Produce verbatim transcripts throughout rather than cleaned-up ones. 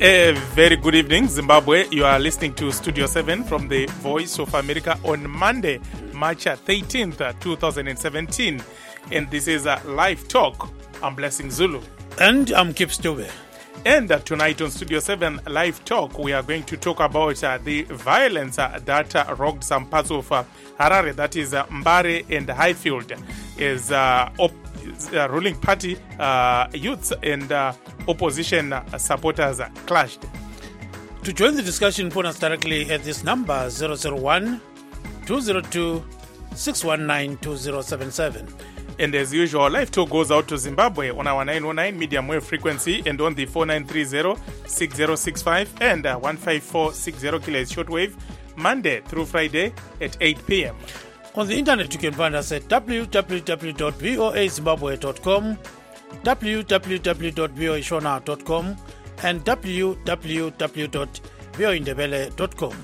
A very good evening, Zimbabwe. You are listening to Studio seven from the Voice of America on Monday, March thirteenth, twenty seventeen. And this is a live talk. I'm Blessing Zulu. And I'm Kip Stube. And uh, tonight on Studio seven Live Talk, we are going to talk about uh, the violence uh, that uh, rocked some parts of uh, Harare, that is uh, Mbare and Highfield, is uh, op- uh, ruling party uh, youths and uh, opposition uh, supporters uh, clashed. To join the discussion, phone us directly at this number zero zero one, two zero two, six one nine, two zero seven seven. And as usual, live talk goes out to Zimbabwe on our nine oh nine medium wave frequency and on the four nine three zero, six zero six five and uh, one five four six zero kilohertz shortwave, Monday through Friday at eight p.m. On the internet, you can find us at w w w dot voa zimbabwe dot com, w w w dot voa shona dot com, and w w w dot voa indebele dot com.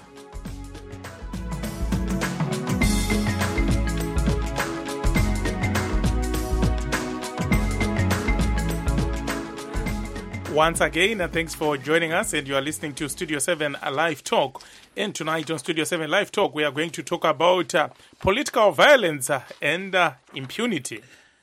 Once again, uh, thanks for joining us, and you are listening to Studio seven uh, Live Talk. And tonight on Studio seven Live Talk, we are going to talk about uh, political violence uh, and uh, impunity.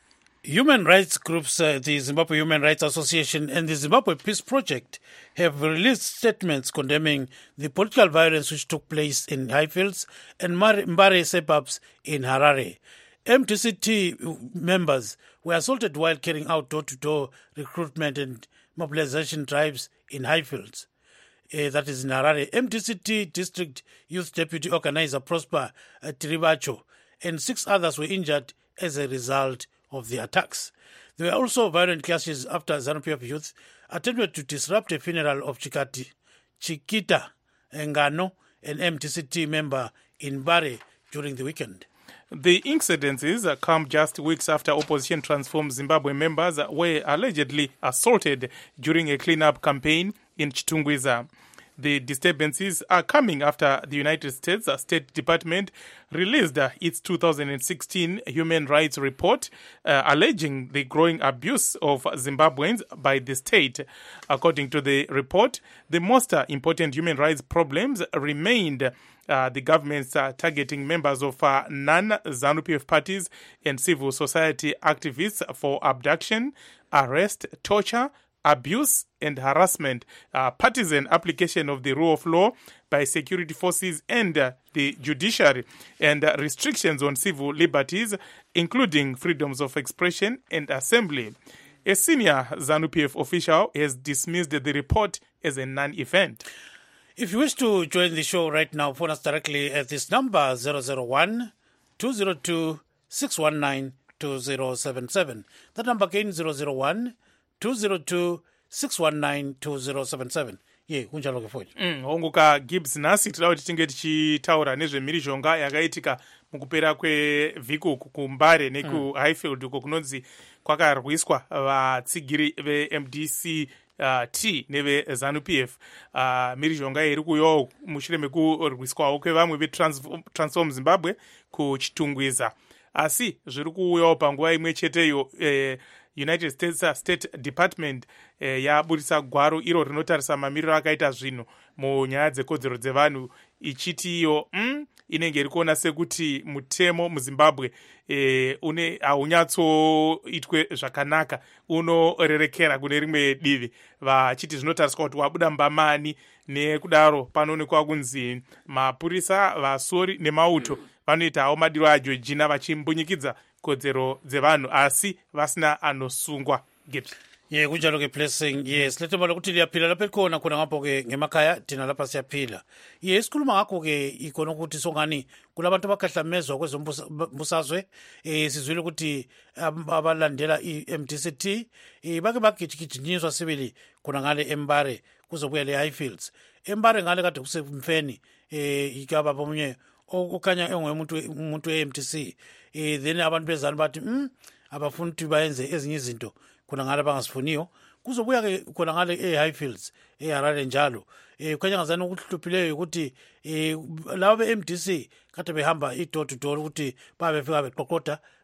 Human rights groups, uh, the Zimbabwe Human Rights Association and the Zimbabwe Peace Project, have released statements condemning the political violence which took place in Highfields and Mbare suburbs in Harare. M T C T members were assaulted while carrying out door-to-door recruitment and mobilization drives in Highfields. Uh, that is in Harare. M T C T District Youth Deputy Organizer Prosper uh, Tiribacho and six others were injured as a result of the attacks. There were also violent clashes after ZANU-P F youth attempted to disrupt a funeral of Chikati, Chikita Ngano, an M T C T member in Mbare during the weekend. The incidences uh, come just weeks after Opposition Transform Zimbabwe members uh, were allegedly assaulted during a cleanup campaign in Chitungwiza. The disturbances are coming after the United States uh, State Department released uh, its two thousand sixteen Human Rights Report uh, alleging the growing abuse of Zimbabweans by the state. According to the report, the most uh, important human rights problems remained Uh, the government's uh, targeting members of uh, non-ZANU-P F parties and civil society activists for abduction, arrest, torture, abuse, and harassment, uh, partisan application of the rule of law by security forces and uh, the judiciary, and uh, restrictions on civil liberties, including freedoms of expression and assembly. A senior ZANU-P F official has dismissed the report as a non-event. If you wish to join the show right now, phone us directly at this number zero zero one, two zero two, six one nine, two zero seven seven. That number again zero zero one, two zero two, six one nine, two zero seven seven. Ye, kunjalo kefoji. Mm, honguka Gibbs nasi tila kuti tinge tichitaura nezvemhirizhonga yakaitika mukupera kwevhiki ku Mbare neku mm. Highfield uko kunonzi kwakarwiswa vatsigiri ve-M D C Uh, T neve ZANU-P F uh, mhirizhonga iri kuuyawo mushure mekurwiswawo kwevamwe veTransform Zimbabwe kuchitungwiza, asi zviri kuuyawo panguva imwe cheteyo eh, United States State Department eh, yabudisa gwaro iro rinotarisa mamiriro akaita zvinhu munyaya dzekodzero dzevanhu ichiti iyo mm, inenge iri kuona sekuti mutemo muZimbabwe eh, une haunyatsoitwe zvakanaka, unorerekera kune rimwe divi, vachiti zvinotariswa kuti wabuda mbamani, nekudaro panoonekwa kunzi mapurisa, vasori nemauto vanoita hawo madiro aJorgina vachimbunyikidza kodzero dzevanhu asi vasina anosungwa. Gibbs. Ye kunjalo ke Blessing. Yes, lethe bala ukuthi liyaphila lapha ekhona khona ngapho ke ngemakhaya thina lapha siyaphila. Yes, sikhuluma ngakho ke ikona ukuthi songani kulabantu abakhahlamezwa kwezombusazwe eh sizwile ukuthi abalandela i-M D C T eh bake bagijigijinyiswa sibili khona ngale eMbare kuzobuya le Highfields. eMbare ngale kade kusemfeni eh ikaba bomunye okanya engumuntu umuntu we-M D C eh then abantu bezana bathi mm abafuna ukuthi bayenze ezinye izinto khona ngale bangasifuniyo kuzobuya ke khona ngale eHighfields eHarare njalo eh khanya ngazana ukuhluphileyo ukuthi eh labo be-M D C kade behamba i-door to door ukuthi babe befika beqoqoda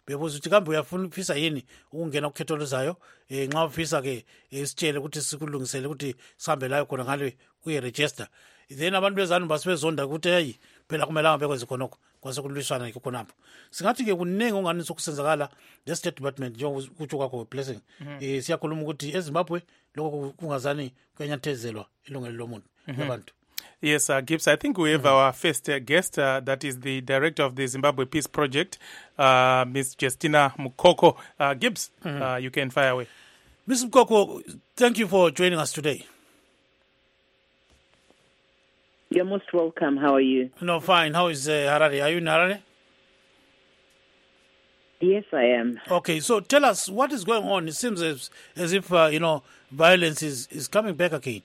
bebuza ukuthi kambe uyafuna ufisa yini ukungena ukhetho oluzayo eh nxa ufisa ke isitshele ukuthi sikulungisele ukuthi sihambe layo khona ngale uyi-register. Then abantu bezanu basebezonda ukuthi hey phela kumelanga bekwenze khonokho kwase kulwiswana ke khonapho. Singathi ke kuningi ongani sokusenzakala the State Department njengokutsho kwakho Blessing. Eh siyakhuluma ukuthi eZimbabwe lokho kungazani kwenyathezelwa ilungelo lomuntu labantu. Yes, uh, Gibbs, I think we have mm-hmm. our first uh, guest, uh, that is the director of the Zimbabwe Peace Project, uh, Miss Justina Mukoko. Uh, Gibbs, mm-hmm. uh, you can fire away. Miss Mukoko, thank you for joining us today. You're most welcome. How are you? No, fine. How is uh, Harare? Are you in Harare? Yes, I am. Okay, so tell us what is going on. It seems as, as if, uh, you know, violence is, is coming back again.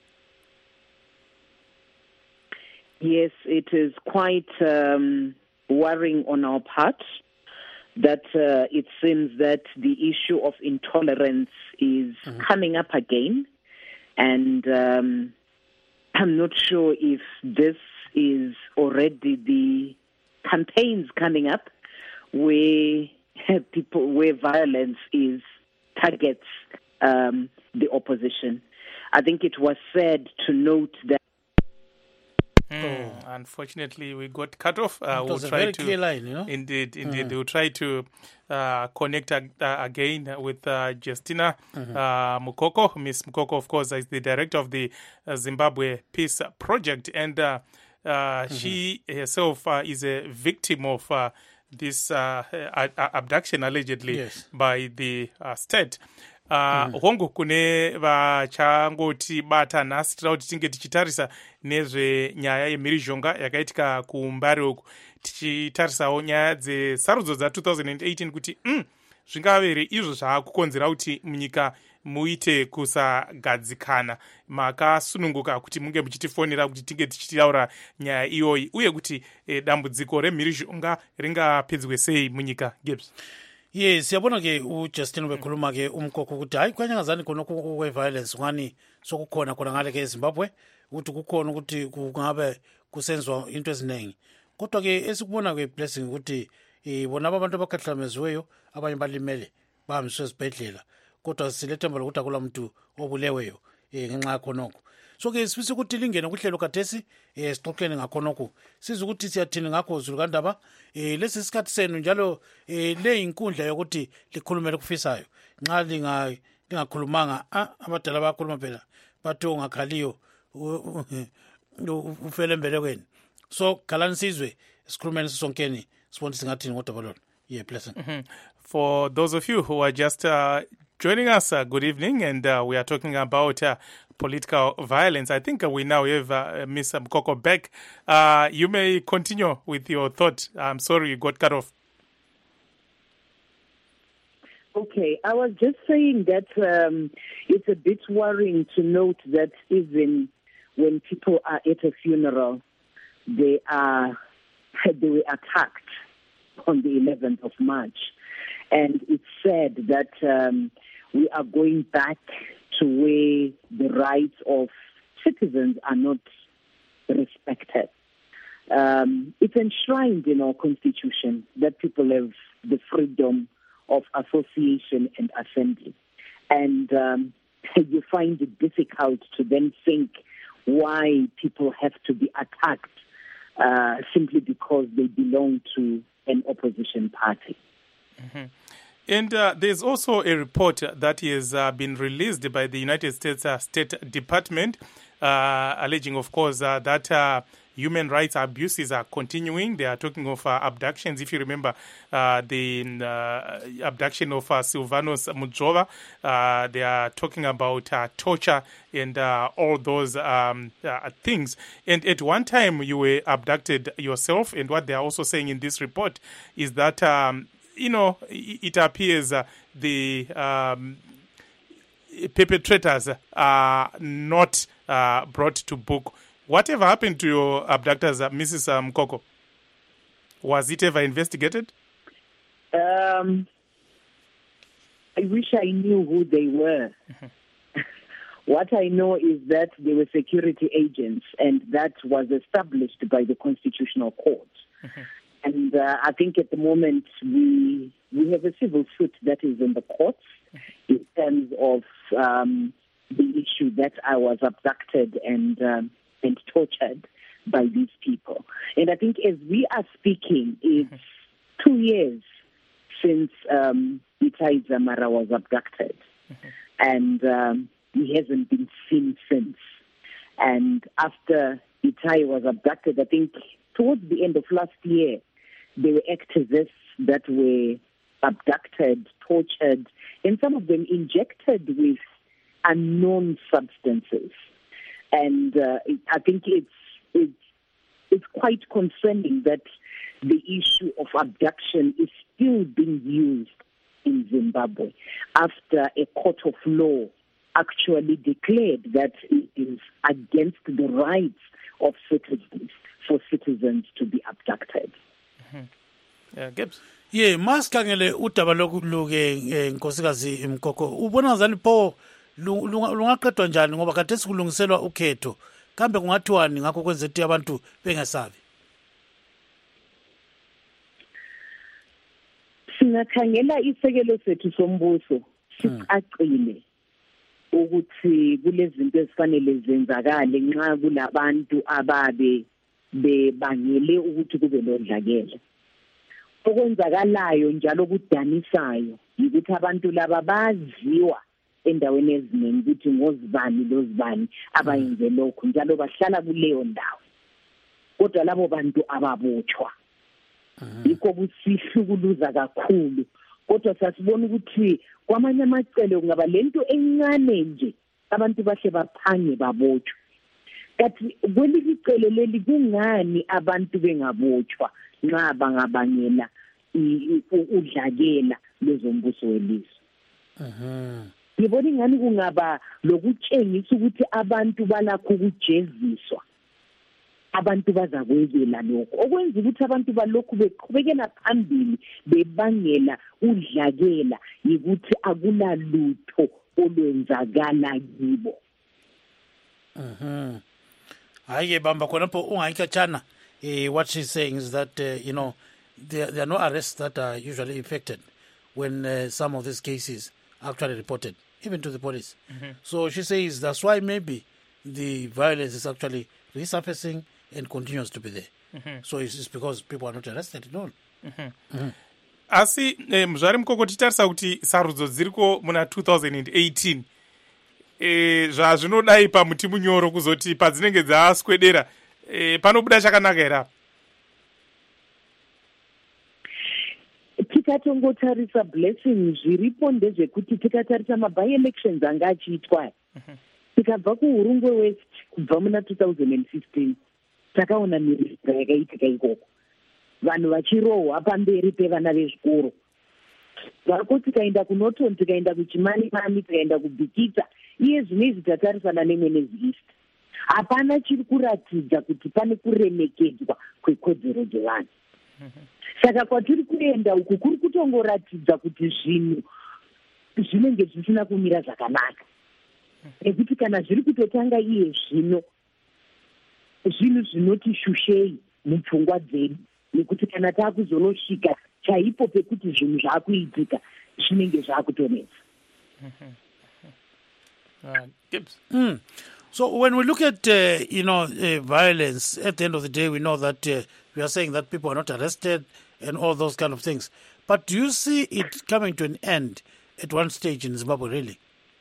Yes, it is quite um, worrying on our part that uh, it seems that the issue of intolerance is mm-hmm. coming up again. And um, I'm not sure if this is already the campaigns coming up where people, where violence is targets um, the opposition. I think it was said to note that Mm, oh. Unfortunately, we got cut off. Uh, it was we'll a try very to, clear line, you know? Indeed, indeed. Mm-hmm. We'll try to uh, connect uh, again with uh, Justina mm-hmm. uh, Mukoko. Miss Mukoko, of course, is the director of the uh, Zimbabwe Peace Project. And uh, uh, mm-hmm. she herself uh, is a victim of uh, this uh, abduction, allegedly, yes. by the uh, state. Uh, mm. hongu kune vachangoti bata nhasi tira kuti tinge tichitarisa nezvenyaya yemhirizhonga yakaitika kumbare uku tichitarisawo nyaya dzesarudzo dza twenty eighteen kuti mm, zvingavere izvo zvaakukonzera kuti munyika muite kusagadzikana. Makasununguka kuti munge muchitifonera kuti tinge tichitaura nyaya iyoyi uye kuti eh, dambudziko remhirizhonga ringapedzwe sei munyika. Gibbs. Yes, yabona ke uJustin bekhuluma ke umkhokho ukuthi hayi kwanyangazani khona kwe violence ngani sokukhona khona ngale ke eZimbabwe ukuthi kukhona ukuthi kungabe kusenzwa into eziningi. Kodwa ke esikubona ke Blessing ukuthi eh bona abantu abakhahlameziweyo abanye balimele bahambiswe ezibhedlela kodwa silethemba lokuthi akula muntu obuleweyo eh ngenxa khonoko. So ke sifisa ukuthi lingene kuhlelo kathesi eh sixoxeni ngakhonoko siza ukuthi siyathini ngakho zulukandaba eh lesi sikhathi senu njalo eh le inkundla yokuthi likhulumele kufisayo nxa linga lingakhulumanga abadala bayakhuluma phela bathi ungakhaliyo ufele embelekweni. So khalani sizwe sikhulumeni sisonkeni sibone singathini ngodaba lolo. Yeah, Blessing. Mm-hmm. For those of you who are just uh, joining us, uh, good evening, and uh, we are talking about uh, political violence. I think uh, we now have uh, Miss Mukoko back. Uh, you may continue with your thought. I'm sorry you got cut off. Okay, I was just saying that um, it's a bit worrying to note that even when people are at a funeral, they are they were attacked on the eleventh of March. And it's said that um, we are going back to where the rights of citizens are not respected. Um, it's enshrined in our constitution that people have the freedom of association and assembly. And um, you find it difficult to then think why people have to be attacked uh, simply because they belong to an opposition party. Mm-hmm. And uh, there's also a report that has uh, been released by the United States uh, State Department, uh, alleging, of course, uh, that uh, human rights abuses are continuing. They are talking of uh, abductions. If you remember uh, the uh, abduction of uh, Silvanus Mudzova, uh, they are talking about uh, torture and uh, all those um, uh, things. And at one time, you were abducted yourself. And what they are also saying in this report is that Um, you know, it appears uh, the um, perpetrators are not uh, brought to book. Whatever happened to your abductors, uh, Missus Mukoko? Was it ever investigated? Um, I wish I knew who they were. Mm-hmm. What I know is that they were security agents, and that was established by the Constitutional Court. Mm-hmm. And uh, I think at the moment we we have a civil suit that is in the courts in terms of um, the issue that I was abducted and um, and tortured by these people. And I think as we are speaking, it's two years since um, Itai Zamara was abducted. Mm-hmm. And um, he hasn't been seen since. And after Itai was abducted, I think towards the end of last year, there were activists that were abducted, tortured, and some of them injected with unknown substances. And uh, I think it's, it's, it's quite concerning that the issue of abduction is still being used in Zimbabwe after a court of law actually declared that it is against the rights of citizens for citizens to be abducted. Mm-hmm. Yeah, Gibbs. Yeah, masikhangele udaba lokuluke nkosikazi Mkoko. Ubona ngazani pho lungaqedwa njani ngoba kade sikulungiselwa ukhetho. Kambe kungathiwani ngakho kwenza ukuthi abantu bengasabi? Singakhangela isekelo sethu sombuso sicacile ukuthi kulezinto ezifanele zenzakale nxa kulabantu ababe bebangele ukuthi kube lodlakela. Okwenzakalayo njalo kudanisayo ukuthi abantu laba baziwa endaweni eziningi ukuthi ngozibani lozibani abayenze lokho njalo bahlala kuleyo ndawo. Kodwa labo bantu ababotshwa. Yikho kusihlukuluza kakhulu. Kodwa sasibona ukuthi kwamanye amacele kungaba lento encane nje abantu bahle baphange babotshwa. Kathi kweli icele leli kungani abantu bengabotshwa nxa bangabangela udlakela lezombuso welizwe. Mhm. Ngibona ingani kungaba lokutshengisa ukuthi abantu balakho ukujeziswa. Abantu bazakwekela lokho okwenza ukuthi abantu balokhu beqhubekela phambili bebangela udlakela ukuthi akulalutho olwenzakala kibo. Mhm. Hayi bamba khonapho ungayikhatshana eh what she's saying is that uh, you know there, there are no arrests that are usually effected when uh, some of these cases are actually reported even to the police. Mm-hmm. So she says that's why maybe the violence is actually resurfacing and continues to be there. Mm-hmm. So it's, it's because people are not arrested at all. Mm-hmm. Mm-hmm. Asi eh, mzvari Mukoko titarisa kuti sarudzo dziriko muna two thousand eighteen eh zvazvinodai pamuti munyoro kuzoti padzinenge dzaaswedera eh panobuda chakanaka era. Tikatongotarisa blessing zviripo ndezvekuti tikatarisa maby elections anga achiitwa. Tikabva kuHurungwe West kubva muna two thousand fifteen takaona miriro yakaitika ikoko. Vanhu vachirohwa pamberi pevana vezvikoro. Vako tikaenda kuNorton, tikaenda kuChimani Mani, tikaenda kuBhikita, iye zvinezvi tatarisana neMwenezi East. Hapana chiri kuratidza kuti pane kuremekedzwa kwekodzero dzevanhu. Saka kwatiri kuenda uku kuri kutongoratidza kuti zvinhu zvinenge zvisina kumira zvakanaka. Ekuti kana zviri kutotanga iye zvino zvinhu zvinoti shushei mupfungwa dzedu nekuti kana taakuzonosvika chaipo pekuti zvinhu zvaakuitika zvinenge zvaakutonetsa. Uh, Gibbs. Mm. So when we look at, uh, you know, uh, violence, at the end of the day, we know that uh, we are saying that people are not arrested and all those kind of things. But do you see it coming to an end at one stage in Zimbabwe, really?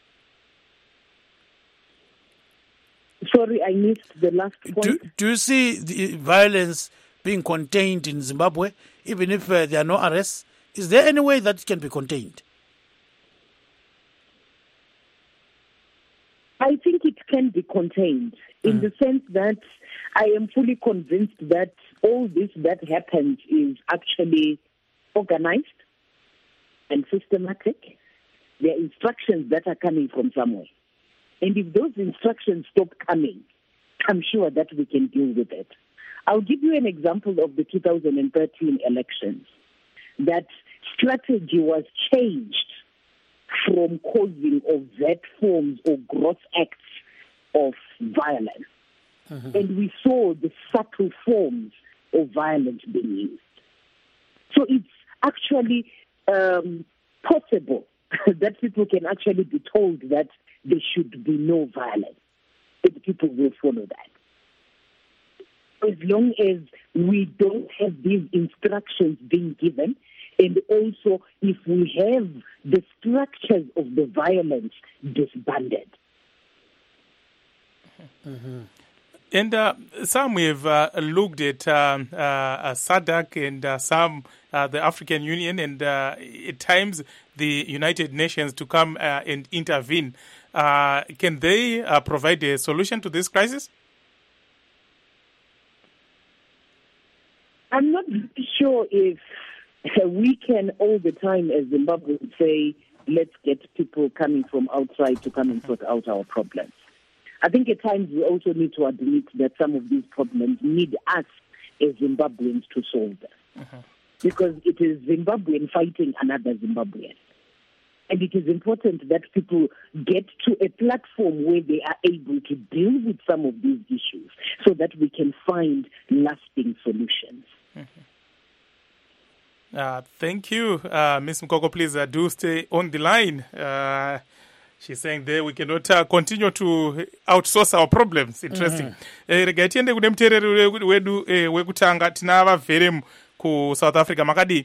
Sorry, I missed the last point. Do, do you see the violence being contained in Zimbabwe, even if uh, there are no arrests? Is there any way that it can be contained? I think it can be contained in mm. the sense that I am fully convinced that all this that happens is actually organized and systematic. There are instructions that are coming from somewhere. And if those instructions stop coming, I'm sure that we can deal with it. I'll give you an example of the two thousand thirteen elections. That strategy was changed from causing overt forms or gross acts of violence. Mm-hmm. And we saw the subtle forms of violence being used. So it's actually um, possible that people can actually be told that there should be no violence, and people will follow that. As long as we don't have these instructions being given, and also if we have the structures of the violence disbanded. Mm-hmm. And uh, some have uh, looked at um, uh, SADC and uh, some uh, the African Union and uh, at times the United Nations to come uh, and intervene. Uh, can they uh, provide a solution to this crisis? I'm not sure if we can all the time as Zimbabweans say, let's get people coming from outside to come and sort out our problems. I think at times we also need to admit that some of these problems need us as Zimbabweans to solve them. Uh-huh. Because it is Zimbabwean fighting another Zimbabwean. And it is important that people get to a platform where they are able to deal with some of these issues so that we can find lasting solutions. Mm-hmm. Uh, thank you. Uh, Miz Mukoko, please uh, do stay on the line. Uh, she's saying there we cannot uh, continue to outsource our problems. Interesting. Rega tiende kune muteereri wedu wekutanga tina vaVeremu ku South Africa makadi.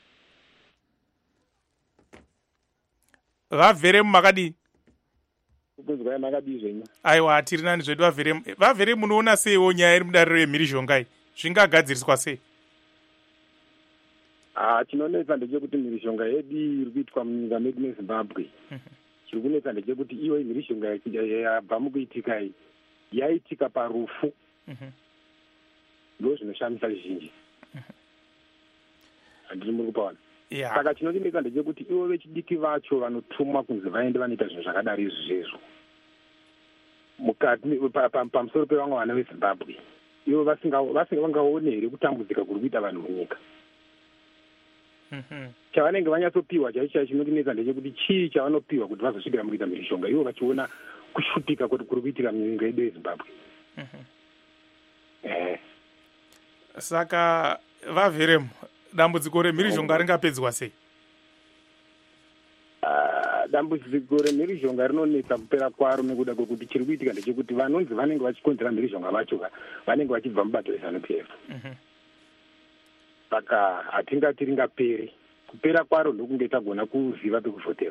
VaVeremu makadi. Kuzwa makadi zvenyu. Aiwa tiri nani zvedu vaVeremu. VaVeremu munoona seiwo nyaya iri mudariro yemhirizhongai. Zvingagadziriswa sei? Ah, chinonetsa ndechekuti mhirizhonga yedu iri kuitwa munyika medu meZimbabwe. Chiri kunetsa ndechekuti iwe mhirizhonga yabva mukuitika iyi yaitika parufu. Ndo zvinoshamisa zvizhinji. Handiri muri kupaona. Saka chinondinetsa ndechekuti ivo vechidiki vacho vanotumwa kunzi vaende vanoita zvinhu zvakadaro izvozvo mukati pamusoro pevamwe vana veZimbabwe. Ivo vasingaoni here kutambudzika kuri kuita vanhu munyika. Chavanenge vanyatsopiwa chaicho chaicho chinondinetsa ndechekuti chii chavanopiwa kuti vazosvikira mukuita mhirizhonga ivo vachiona kushupika kuti kuri kuitika munyika yedu yeZimbabwe. Saka vaVeremu dambudziko remhirizhonga ringapedzwa sei? Dambudziko remhirizhonga rinonetsa kupera kwaro nekuda kwekuti chiri kuitika ndechekuti vanonzi vanenge vachikonzera mhirizhonga vacho vanenge vachibva mubato reZANU-P F. Saka hatingati ringaperi. Kupera kwaro ndokunge tagona kuziva pekuvhotera.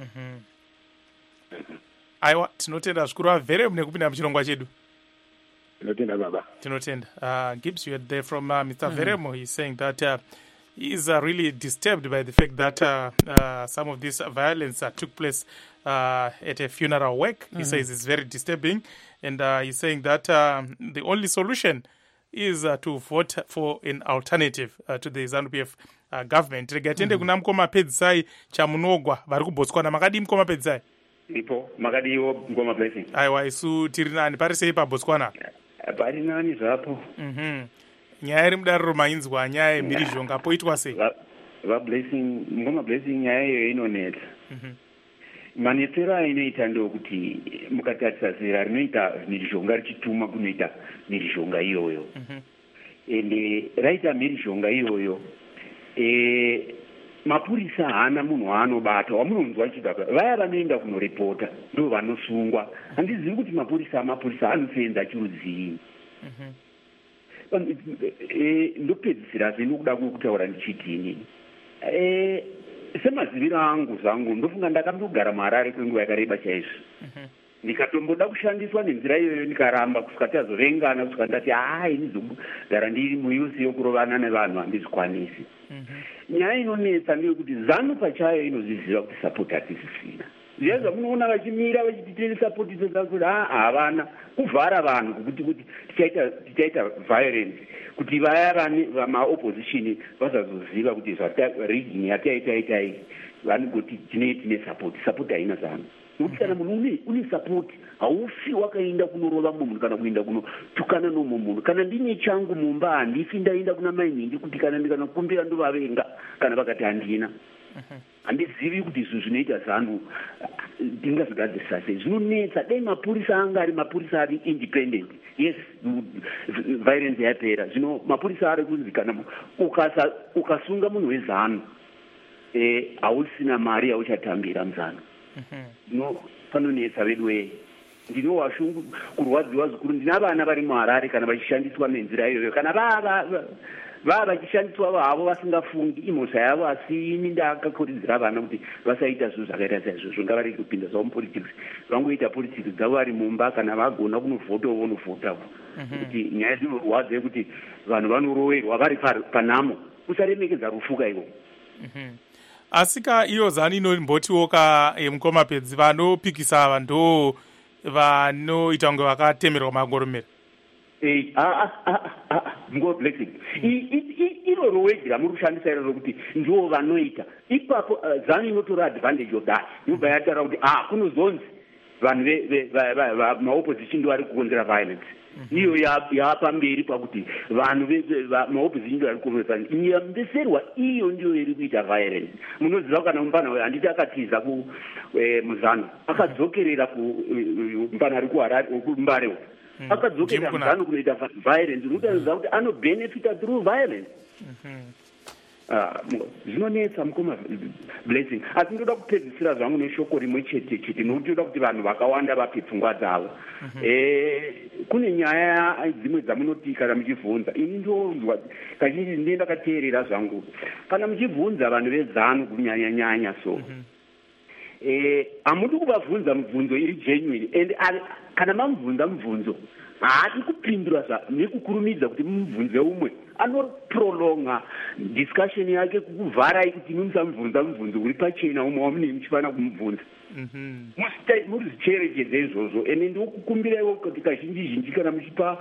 Aiwa, tinotenda zvikuru vaVeremu nekupinda muchirongwa chedu. Tinotenda baba. Tinotenda. Uh, Gibbs, you had there from uh, Mister Mm-hmm. Veremu. He's saying that uh, he is uh, really disturbed by the fact that uh, uh, some of this violence uh, took place uh, at a funeral wake. Mm-hmm. He says it's very disturbing. And uh, he's saying that uh, the only solution is uh, to vote for an alternative uh, to the ZANU-P F uh, government. Regatende kuna mkoma pedzai chamunogwa vari kuBotswana. Makadi mkoma pedzai? Ipo, makadi iwo mkoma blessing. Aiwa, isu tiri nani pari sei paBotswana? Pari nani zvapo. Mhm. Nyaya iri mudariro mainzwa nyaya yemhirizhonga poitwa sei? Va blessing, mkoma blessing nyaya iyo inonetsa. Mhm. Manetsero ainoita ndokuti mukatarisa zera rinoita mhirizhonga richituma kunoita mhirizhonga iyoyo. Ende raita mhirizhonga iyoyo e mapurisa haana munhu waanobata wamunonzwa achigaba vaya vanoenda kunorepota ndo vanosungwa. Handizivi kuti mapurisa amapurisa anosenza chirudzii. Ndopedzisira zvinhu kutaura ndichitini. Semaziviro angu zangu ndofunga ndakambogara muHarare kwenguva yakareba chaizvo. Ndikatomboda kushandiswa nenzira iyoyo ndikaramba kusvika tazovengana kusvika ndati hai ndizogara ndiri muyusi yokurovana nevanhu handizvikwanisi. Nyaya inonetsa ndeyekuti ZANU pachayo inozviziva kuti sapoti hatisisina. Zviya zvamunoona vachimira vachititire sapoti dzakuri havana kuvhara vanhu kuti kuti tichaita violence kuti vaya vamaopposition vasazoziva kuti rigging yataitaita iyi vanogoti tinei tine sapoti. Sapoti haina ZANU. Nokuti kana munhu une sapoti haufi wakaenda kunorova mumwe munhu kana kuenda kunotukana nomumwe munhu. Kana ndine changu mumba handifi ndaenda kuna mainhingi kuti kana ndikanakumbira ndovavenga kana vakati handina. handizivi kuti izvo zvinoita ZANU ndingazvigadzirisa sei. Zvinonetsa dai mapurisa anga ari mapurisa ari independent, yes, violence yapera. Zvino mapurisa ari kunzi kana ukasunga munhu weZANU hausina mari yauchatambira muZANU. No, panonetsa vedu wee. Ndinowa shungu kurwadziwa zvikuru. Ndina vana vari muHarare kana vachishandiswa nenzira iyoyo, kana vava vava vachishandiswa havo vasingafungi imhosva yavo, asi ini ndakakurudzira vana kuti vasaita zvinhu zvakaita saizvozvo, ngavari kupinda zvavo mupolitics, vangoita politics dzavo vari mumba, kana vagona kunovhota vonovhota. Kuti nyaya dzinorwadza yekuti vanhu vanoroverwa vari panhamo, usaremekedza rufuka ivo. Asi ka iyo ZANU inombotiwo ka mukomapedzi vanopikisa ava ndo vanoita kunge vakatemerwa magoromero. Eh, ah ah ah ngo blessing. Iroro wejira muri kushandisa iroro kuti ndo vanoita. Ipapo ZANU inotora advantage of that. Yobva yataura kuti ah kunozonzi vanhu ve ma opposition ndo vari kukonzera violence. Iyo yapa mberi pakuti vanhu ma opposition ndo vari kukonzera nyambeserwa, iyo ndio iri kuita violence. Munoziva kana mumbana handiti akatiza ku muZANU akadzokerera ku mumbana ari kuHarare kuMbare. Akadzokera ZANU kunoita violence, unotaridza kuti anobenefita through violence. Zvinonetsa mukoma blessing. Asi ndoda kupedzisira zvangu neshoko rimwe chete chete, nokuti ndoda kuti vanhu vakawanda vape pfungwa dzavo. Kune nyaya dzimwe dzamunoti kana muchibvunza, ini ndonzwa kazhinji ndine ndakateerera zvangu, kana muchibvunza vanhu veZANU kunyanya nyanya so hamudi kuvabvunza mibvunzo iri genuine, and kana mamubvunza mubvunzo haadi kupindura nekukurumidza kuti mumubvunze umwe, anoprolonga discussion yake kukuvharai kuti musamubvunza mubvunzo uri pachena umwe wamune muchifana kumubvunza. Muzvicherechedze izvozvo, ende ndikukumbiraiwo kuti kazhinji zhinji kana muchipa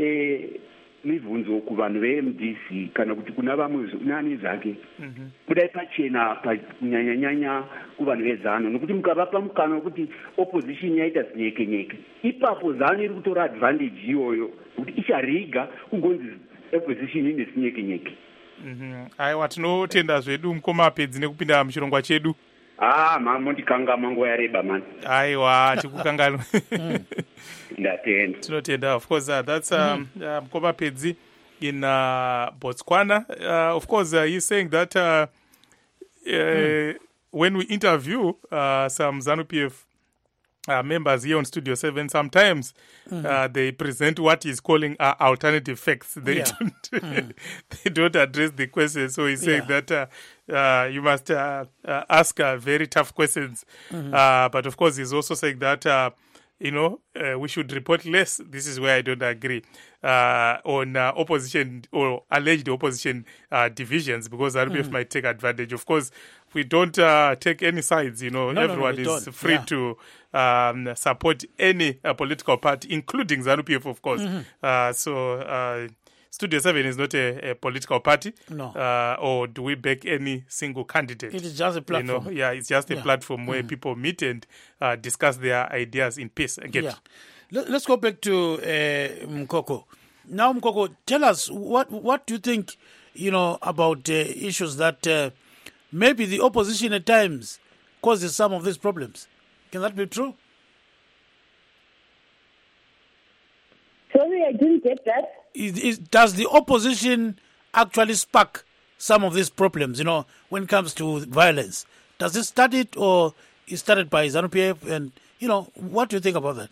mibvunzo kuvanhu veM D C kana kuti kuna vamwe nani zvake, kudai pachena kunyanya-nyanya kuvanhu veZANU, nokuti mukavapa mukana wekuti opposition yaita zinyeke-nyeke, ipapo ZANU iri kutora advantage iyoyo kuti ichariga kugonzi opposition ine zinyeke-nyeke. Aiwa, tinotenda zvedu mukomapedzi nekupinda muchirongwa chedu. Ah, mamo ndikangama nguva yareba man. Aiwa, tikukangana. Ndatenda. Tinotenda, of course, uh, that's um, uh, mukomapedzi in uh, Botswana. Uh, of course, uh, he's saying that uh, uh, mm. when we interview uh, some ZANU P F Uh, members here on Studio seven, sometimes mm-hmm. uh, they present what he's calling uh, alternative facts. They yeah. don't mm. they don't address the questions. So he's saying yeah. that uh, uh, you must uh, uh, ask uh, very tough questions. Mm-hmm. Uh, but of course, he's also saying that uh, you know uh, we should report less. This is where I don't agree uh, on uh, opposition or alleged opposition uh, divisions, because R P F mm. might take advantage. Of course, we don't uh, take any sides. You know, no, everyone no, no, is free yeah. to um, support any uh, political party, including ZANU P F, of course. Mm-hmm. Uh, so uh, Studio seven is not a, a political party. No. Uh, or do we back any single candidate? It is just a platform. You know, yeah, it's just a yeah. platform where mm. people meet and uh, discuss their ideas in peace. Again. Yeah. Let's go back to uh, Mkoko. Now, Mkoko, tell us, what what do you think, you know, about uh, issues that uh, maybe the opposition at times causes some of these problems? Can that be true? Sorry, I didn't get that. Is, is, does the opposition actually spark some of these problems, you know, when it comes to violence? Does it start it, or is started by ZANU P F? And, you know, what do you think about that?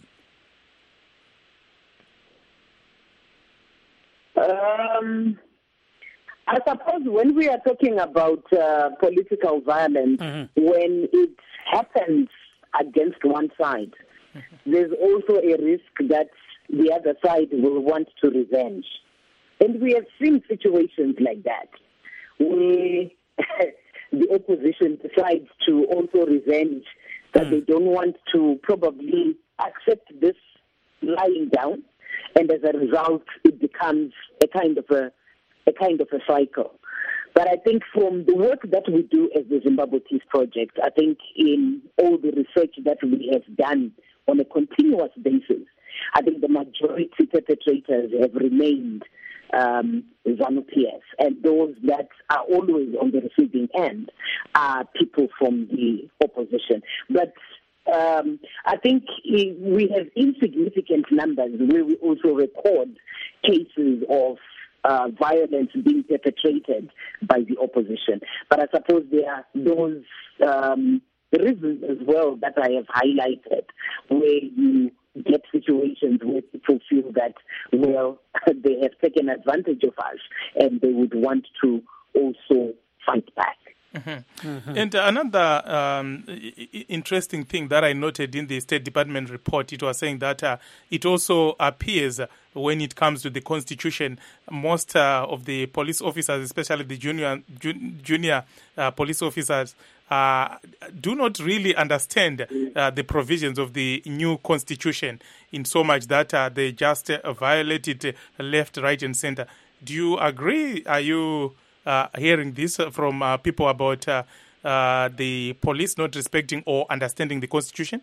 Um, I suppose when we are talking about uh, political violence, mm-hmm. when it happens against one side, mm-hmm. there's also a risk that the other side will want to revenge. And we have seen situations like that, where the opposition decides to also revenge, that mm. they don't want to probably accept this lying down, and as a result, it becomes a kind of a, a kind of a cycle. But I think from the work that we do as the Zimbabwe Peace Project, I think in all the research that we have done on a continuous basis, I think the majority perpetrators have remained um, ZANU-P F, and those that are always on the receiving end are people from the opposition. But um, I think we have insignificant numbers where we also record cases of uh, violence being perpetrated by the opposition. But I suppose there are those um, reasons as well that I have highlighted where you get situations where people feel that, well, they have taken advantage of us and they would want to also fight back. Mm-hmm. Mm-hmm. And another um, I- interesting thing that I noted in the State Department report, it was saying that uh, it also appears when it comes to the Constitution, most uh, of the police officers, especially the junior ju- junior uh, police officers, uh, do not really understand uh, the provisions of the new Constitution in so much that uh, they just uh, violate it uh, left, right, and center. Do you agree? Are you Uh, hearing this from uh, people about uh, uh, the police not respecting or understanding the Constitution?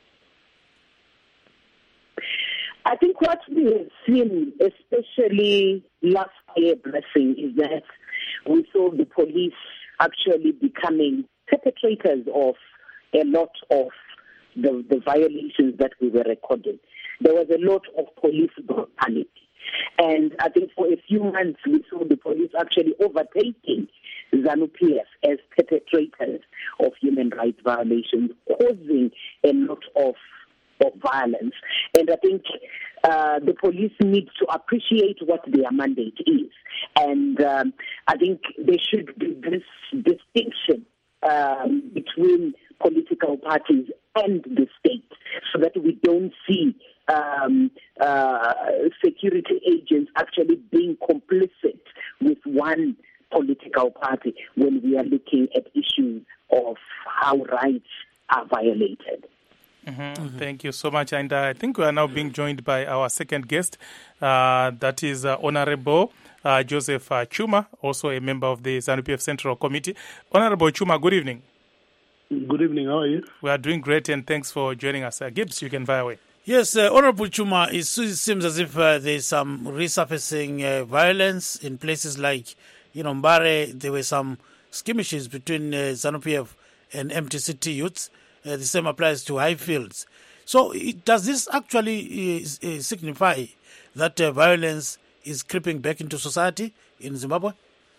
I think what we have seen, especially last year, Blessing, is that we saw the police actually becoming perpetrators of a lot of the, the violations that we were recording. There was a lot of police brutality. And I think for a few months we saw the police actually overtaking ZANU-P F as perpetrators of human rights violations, causing a lot of, of violence. And I think uh, the police need to appreciate what their mandate is. And um, I think there should be this distinction um, between political parties and the state so that we don't see Um, uh, security agents actually being complicit with one political party when we are looking at issues of how rights are violated. Mm-hmm. Mm-hmm. Thank you so much. And uh, I think we are now being joined by our second guest, uh, that is uh, Honorable uh, Joseph uh, Chuma, also a member of the ZANU-P F Central Committee. Honorable Chuma, good evening. Good evening. How are you? We are doing great, and thanks for joining us. Uh, Gibbs, you can fire away. Yes, uh, Honorable Chuma, it seems as if uh, there's some resurfacing uh, violence in places like, you know, Mbare. There were some skirmishes between uh, ZANU-P F and M T C T youths. Uh, the same applies to Highfields. So it, does this actually uh, uh, signify that uh, violence is creeping back into society in Zimbabwe?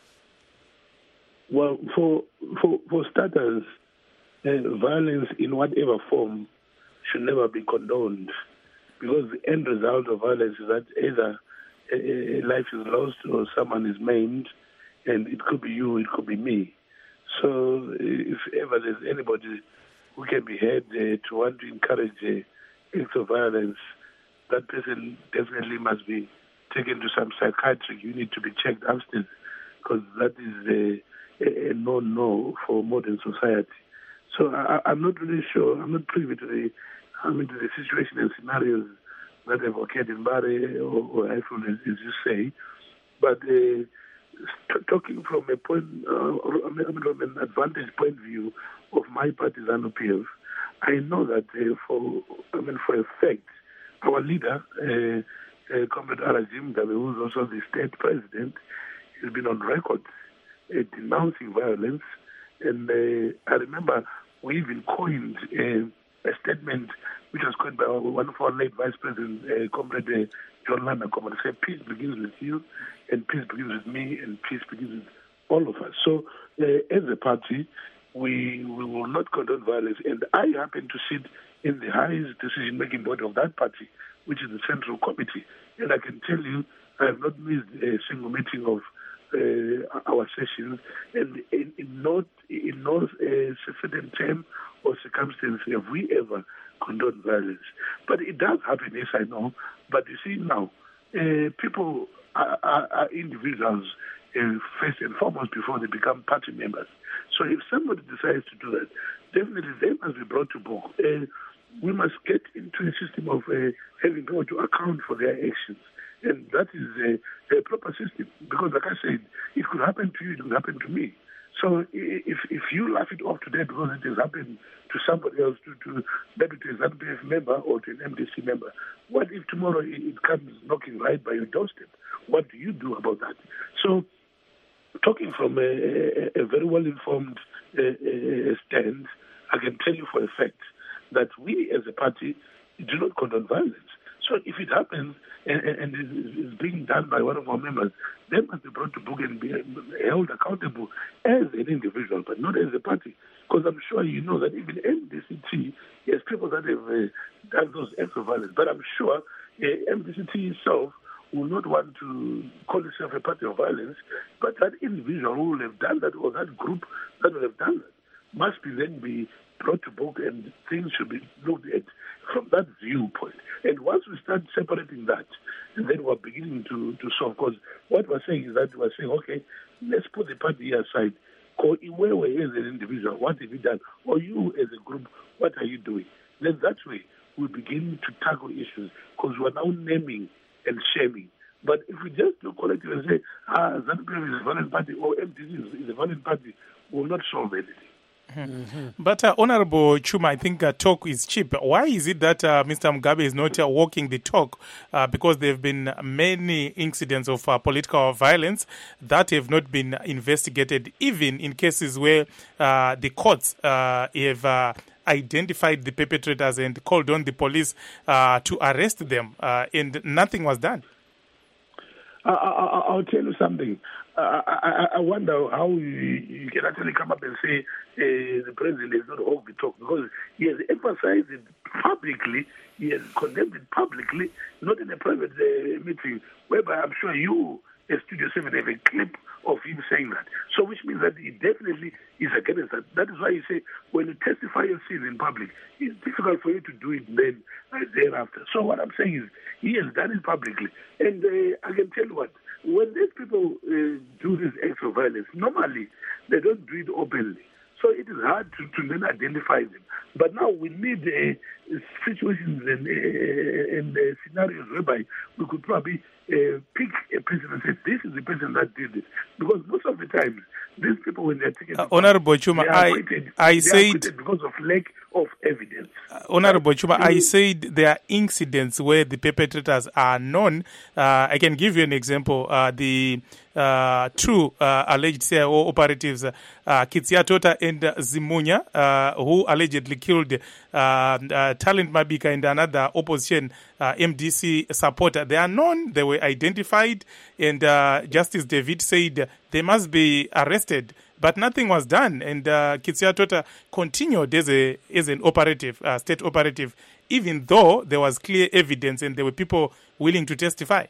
Well, for for, for starters, uh, violence in whatever form should never be condoned, because the end result of violence is that either a, a life is lost or someone is maimed, and it could be you, it could be me. So if ever there's anybody who can be heard uh, to want to encourage uh, acts of violence, that person definitely must be taken to some psychiatric unit to be checked upstairs, because that is a, a no-no for modern society. So I, I'm not really sure, I'm not privy to the I mean, to the situation and scenarios that have occurred in Mbare or, or Highfield, as, as you say. But uh, t- talking from a point, uh, I mean, from an advantage point of view of my party, ZANU-P F, I know that uh, for, I mean, for a fact, our leader, uh, uh, Comrade Arajim Dabe, who is also the state president, has been on record uh, denouncing violence. And uh, I remember we even coined uh, a statement which was coined by one of our late Vice President, uh, Comrade uh, John Lana, Comrade, said, peace begins with you, and peace begins with me, and peace begins with all of us. So uh, as a party, we, we will not condone violence. And I happen to sit in the highest decision-making body of that party, which is the Central Committee. And I can tell you, I have not missed a single meeting of uh, our sessions, and in, in not in no uh, certain term or circumstance have we ever condoned violence. But it does happen, yes, I know. But you see now, uh, people are, are, are individuals uh, first and foremost before they become party members. So if somebody decides to do that, definitely they must be brought to book. Uh, we must get into a system of uh, having people to account for their actions. And that is a, a proper system. Because like I said, it could happen to you, it could happen to me. So if if you laugh it off today because it has happened to somebody else, to, to maybe to a ZANU-P F member or to an M D C member. What if tomorrow it, it comes knocking right by your doorstep? What do you do about that? So, talking from a, a, a very well-informed uh, uh, stand, I can tell you for a fact that we as a party do not condone violence. So if it happens and, and is being done by one of our members, they must be brought to book and be held accountable as an individual, but not as a party. Because I'm sure you know that even M D C T has people that have uh, done those acts of violence. But I'm sure uh, M D C T itself will not want to call itself a party of violence, but that individual who will have done that or that group that will have done that must be then be brought to book and things should be looked at from that viewpoint. And once we start separating that, and then we're beginning to, to solve, because what we're saying is that we're saying, okay, let's put the party aside. Where we as an individual, what have you done? Or you as a group, what are you doing? Then that way we begin to tackle issues, because we're now naming and shaming. But if we just do collective and say, ah, ZANU-P F is a violent party or M D C is a violent party, we will not solve anything. Mm-hmm. But uh, Honorable Chuma, I think uh, talk is cheap. Why is it that uh, Mister Mugabe is not uh, walking the talk? Uh, because there have been many incidents of uh, political violence that have not been investigated, even in cases where uh, the courts uh, have uh, identified the perpetrators and called on the police uh, to arrest them, uh, and nothing was done. I, I, I'll tell you something. Uh, I, I wonder how you, you can actually come up and say uh, the president is not walking the talk, because he has emphasized it publicly, he has condemned it publicly, not in a private uh, meeting, whereby I'm sure you, as Studio seven, have a clip of him saying that. So which means that he definitely is against that. That is why you say when you testify your sins in public, it's difficult for you to do it then uh, thereafter. So what I'm saying is he has done it publicly. And uh, I can tell you what, when these people uh, do these acts of violence, normally they don't do it openly. So it is hard to, to then identify them. But now we need uh, situations and, uh, and uh, scenarios whereby we could probably uh, pick a person and say, this is the person that did it. Because most of the times, these people, when they're taken... Uh, Honorable Chuma, I, acquitted, I said... because of lack of evidence. Uh, Honorable Chuma, I said there are incidents where the perpetrators are known. Uh, I can give you an example. Uh, the uh, two uh, alleged C I O operatives, uh, Kitsia Tota and uh, Zimunya, uh, who allegedly killed uh, uh, Talent Mabika and another opposition uh, M D C supporter. They are known, they were identified, and uh, Justice David said they must be arrested. But nothing was done, and uh, Kitsia Tota continued as a as an operative, uh, state operative, even though there was clear evidence and there were people willing to testify.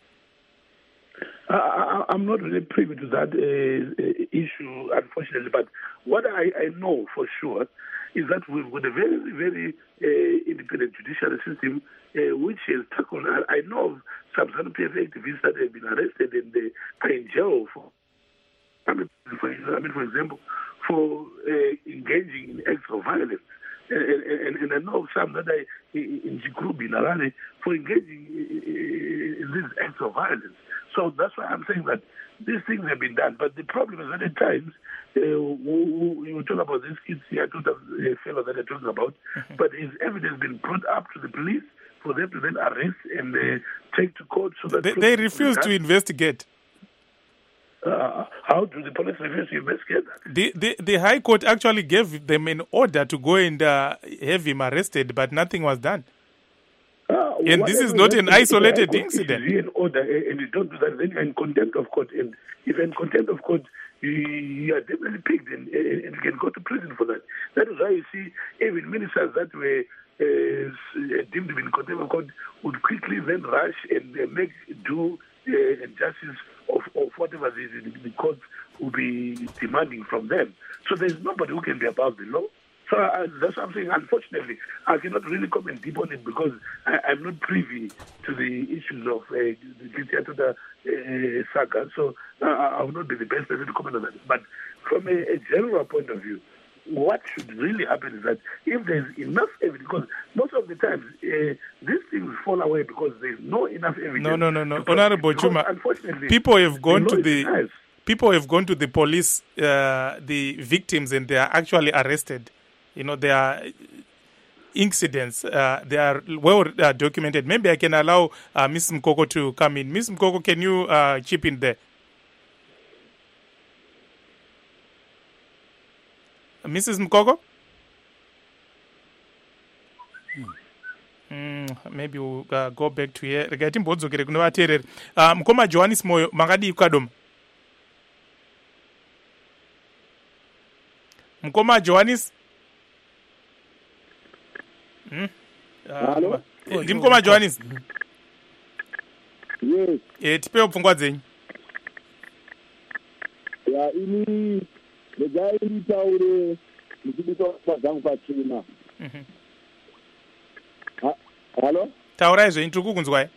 Uh, I, I'm not really privy to that uh, issue, unfortunately. But what I, I know for sure is that we've got a very, very uh, independent judicial system uh, which has tackled. I, I know of some ZANU-P F activists that have been arrested and they are in jail for. I mean, for, I mean, for example, for uh, engaging in acts of violence. And, and, and I know some that are in Chikrubi, in Harare, for engaging in these acts of violence. So that's why I'm saying that these things have been done. But the problem is that at times, uh, you talk about these kids here, I told the fellow that I'm talking about, mm-hmm. but is evidence been brought up to the police for them to then arrest and uh, take to court? So that they, they refuse to investigate. Uh, how do the police refuse to investigate that? The, the, the High Court actually gave them an order to go and uh, have him arrested, but nothing was done. Uh, and this is not an isolated incident. If you an order and you don't do that, then you're in contempt of court. And if you're in contempt of court, you, you are definitely picked and, and you can go to prison for that. That is why you see even ministers that were uh, deemed to be in contempt of court would quickly then rush and uh, make due uh, justice of, of whatever the, the, the court will be demanding from them. So there's nobody who can be above the law. So uh, that's what I'm saying. Unfortunately, I cannot really comment deep on it because I, I'm not privy to the issues of uh, the Kitsia Tota uh, saga. So uh, I will not be the best person to comment on that. But from a, a general point of view, what should really happen is that if there's enough evidence, because most of the times uh, these things fall away because there's no enough evidence. No, no, no, no. Honorable Chuma, unfortunately, people have gone the to the nice. people have gone to the police, uh, the victims, and they are actually arrested. you know, there are incidents, uh, they are well uh, documented. Maybe I can allow uh, Miz Mkoko to come in. Miz Mkoko, can you uh, chip in there? Missus Mkoko? Mm, maybe we'll uh, go back to here. Regarding Bodzokere kuno vateereri. Uh, Mukoma Johannes Moyo, makadii kwadoma? Mukoma Johannes? Hmm? Hello? Uh, ndi Mukoma Johannes? Yes. Eh, tipewo pfungwa dzenyu. Ya ini regai nditaure ndichibita pfungwa dzangu pachena. Mhm. Hello? Taurai zvenyu tiri kukunzwai.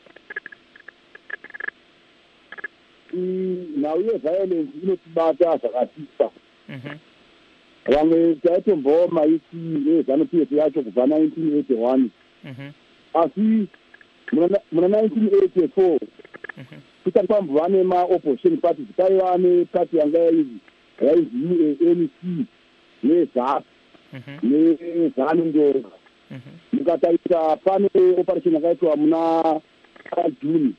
Nhau yeviolence inotibata zvakatisa. Mhm. Vamwe taitombowo maiti nezanu P F yacho kubva nineteen eighty-one. Mhm. Asi muna nineteen eighty-four kusati kwambova nemaopposition parties paiva nepati yanga yainzi yainzi U A N C nezap nezanu ndonga. Mukatarisa pane operation yakaitwa muna June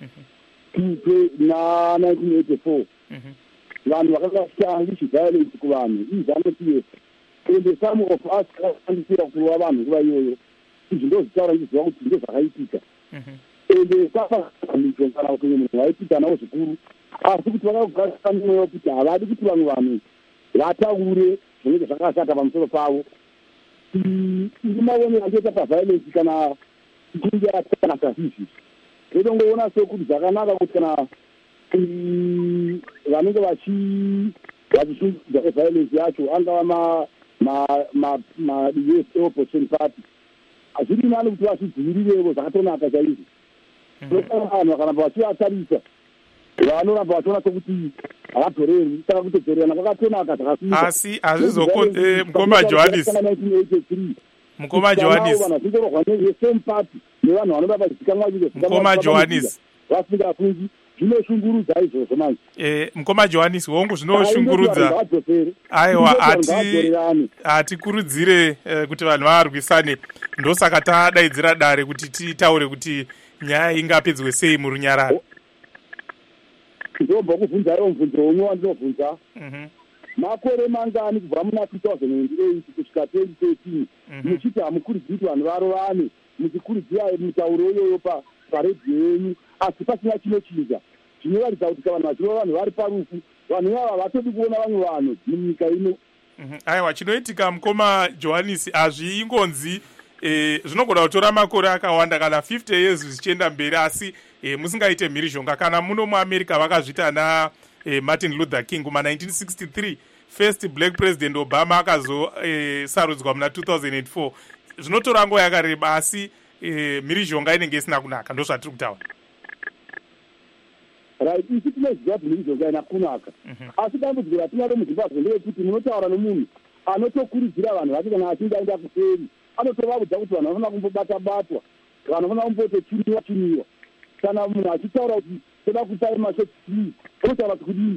na nineteen eighty-four. Vanhu vakakashangisha violence kuvanhu izano P F ende some of us vakashandisira kuva vanhu nguva iyoyo. Izvi ndozvitaura ndiziva kuti ndozvakaitika ende saka kana kuti munhu waipita nawo zvikuru, asi kuti vakakugarisira mwoyo wekuti havadi kuti vamwe vanhu vataure zvinenge zvakashata pamusoro pavo. Iri maonero andoita paviolence kana ichinge yakanaka izvi ndodongoona sekuti zvakanaka kuti kana vanenge vachishungidza eviolence yacho angava ma-U S opposition party hazviri nani kuti vazvidzivirirevo zvakatonaka chaizvo. Vanhu vakaramba vachivatarisa vanoramba vachiona sekuti havatoreri saka kutodzorerana kwakatonaka zvakasvika. Asi hazvizokoti Mukoma Johannes Mukoma Johannes vanazvingororwa nesame party nevanhu vanoda vachizikanwa Mukoma Johannes vasingafungi zvinoshungurudza izvozvo manje. Eh, Mukoma Johannes hongu zvinoshungurudza. Aiwa ati atikurudzire eh, kuti vanhu varwisane. Ndosaka tadaidzira dare kuti titaure kuti nyaya ingapedzwe sei murunyararo. Ndobva kuvhunza iwo mubvunzo umwe wandinobvunza. Mhm. Makore mangani kubva muna two thousand eight kusvika twenty thirteen muchiti hamukurudziri kuti vanhu varovane muchikurudzira mutauro iyoyo paredhiyo yenyu asi pasina chinochinja zvinoratidza kuti vanhu vachirova vanhu vari parufu. Vanhu ivava vatodi kuona vamwe vanhu munyika ino. Aiwa chinoitika Mukoma Johannes hazvingonzi eh, zvinogona kutora makore akawanda kana fifty years zvichienda mberi asi eh, musingaite mhirizhonga. Kana muno muAmerica vakazvita na eh, Martin Luther King kuma nineteen sixty-three first black president Obama akazosarudzwa eh, muna two thousand four. Zvinotora nguva yakareba asi eh, mhirizhonga inenge isina kunaka. Ndo zvatiri kutaura. Right, isi tinoziva kuti mhirizhonga ina kunaka. Asi dambudziko ratinaro muZimbabwe nderekuti munotaura nomunhu anotokurudzira vanhu vake kana achinge aenda kuseri anotovabudza kuti vanhu vanofana kumbobata batwa, vanhu vanofana kumbotochiniwa chiniwa. Kana munhu achitaura kuti toda kupai mashoti free unotaura kuti kudii.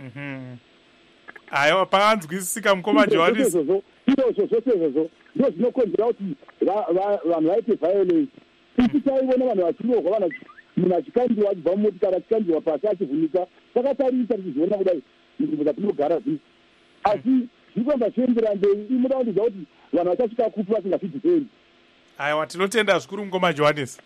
Aiwa pakanzwisisika Mukoma Johannes. Izvozvo zvose izvozvo ndo zvinokonzera kuti vanhu vaite violence. Isi taiona vanhu vachirohwa vanhu munhu achikandiwa achibva mumotikari achikandiwa pasi achivhunika takatarisa tichizoona kudai munzvimbo dzatinogara dzisi. Asi zvirikufamba zvichiendera mberi imoda kundidza kuti vanhu vachasvika kupi vasingazvidhifendi. Aiwa tinotenda zvikuru Mukoma Johannes.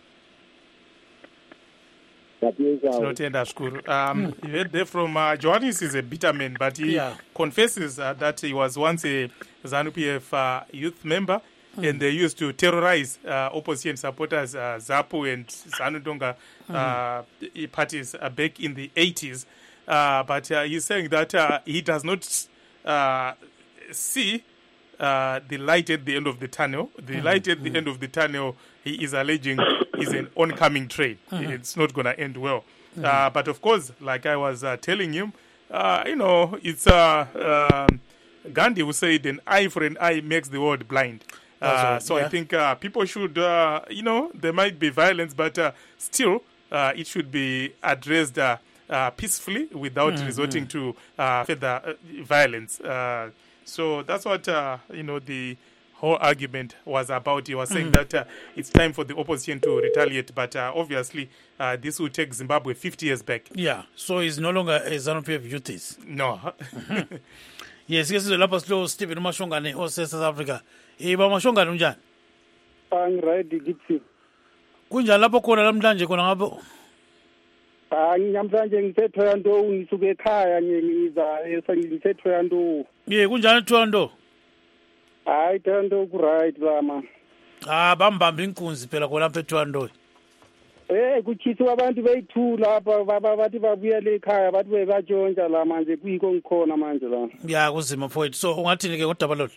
Tinotenda zvikuru. Um, you heard there from uh, Johannes is a bitter man, but he Yeah. confesses uh, that he was once a ZANU P F uh, youth member, and they used to terrorize uh, opposition supporters, uh, ZAPU and ZANU Ndonga uh, parties uh, back in the eighties. Uh, but uh, he's saying that uh, he does not uh, see uh, the light at the end of the tunnel. The light at the end of the tunnel, he is alleging, is an oncoming train. It's not going to end well. Uh, but of course, like I was uh, telling him, uh, you know, it's uh, um, Gandhi who said, an eye for an eye makes the world blind. Uh, right, so yeah. I think uh, people should, uh, you know, there might be violence, but uh, still uh, it should be addressed uh, uh, peacefully without mm-hmm. resorting to uh, further uh, violence. Uh, so that's what, uh, you know, the whole argument was about. He was saying mm. that uh, it's time for the opposition to retaliate, but uh, obviously uh, this will take Zimbabwe fifty years back. Yeah, so he's no longer a ZANU P F youth. No. Mm-hmm. Yes, yes, lapha slow Stephen Mashongane ose South Africa. Iba Mashongane unjani? Angiredi kithi. Kunjani lapho khona namhlanje khona ngapho? Ah, namhlanje ngithethe yanto ngisuke ekhaya ngiza esengithethe yanto. Yeah, kunjani Thondo? Hayi Thondo ku right lama. Ah, bambamba inkunzi phela khona lapha eThondo. Eh kuchithiwa abantu beyi-two lapha bathi babuyele ekhaya bathi bebatshontsha la manje kuyiko ngikhona manje la. Ya kuzima mfowethu. So ungathini ke kodaba lolu?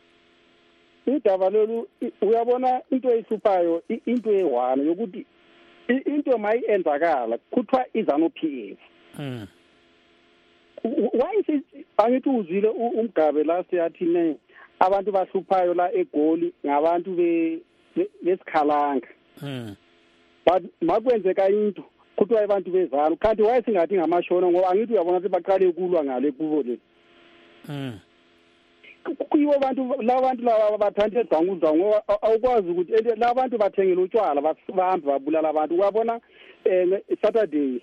Udaba lolu uyabona into eyihluphayo into eyi-one yokuthi into mayiyenzakala kuthiwa iZANU P F. Mm. Why is it angithi uzile umgabe last yathi ne abantu bahluphayo la eGoli ngabantu be besikhalanga. Mm. But makwenzeka into kuthiwa abantu beZANU kanti wayesingathi ngamashona ngoba angithi uyabona ukuthi baqale ukulwa ngale kubo le. Mm. Kuyiwo abantu labantu laba bathanda edangudwa ngoba awukwazi ukuthi la bantu bathengela utshwala bahambe babulala abantu uyabona eh Saturday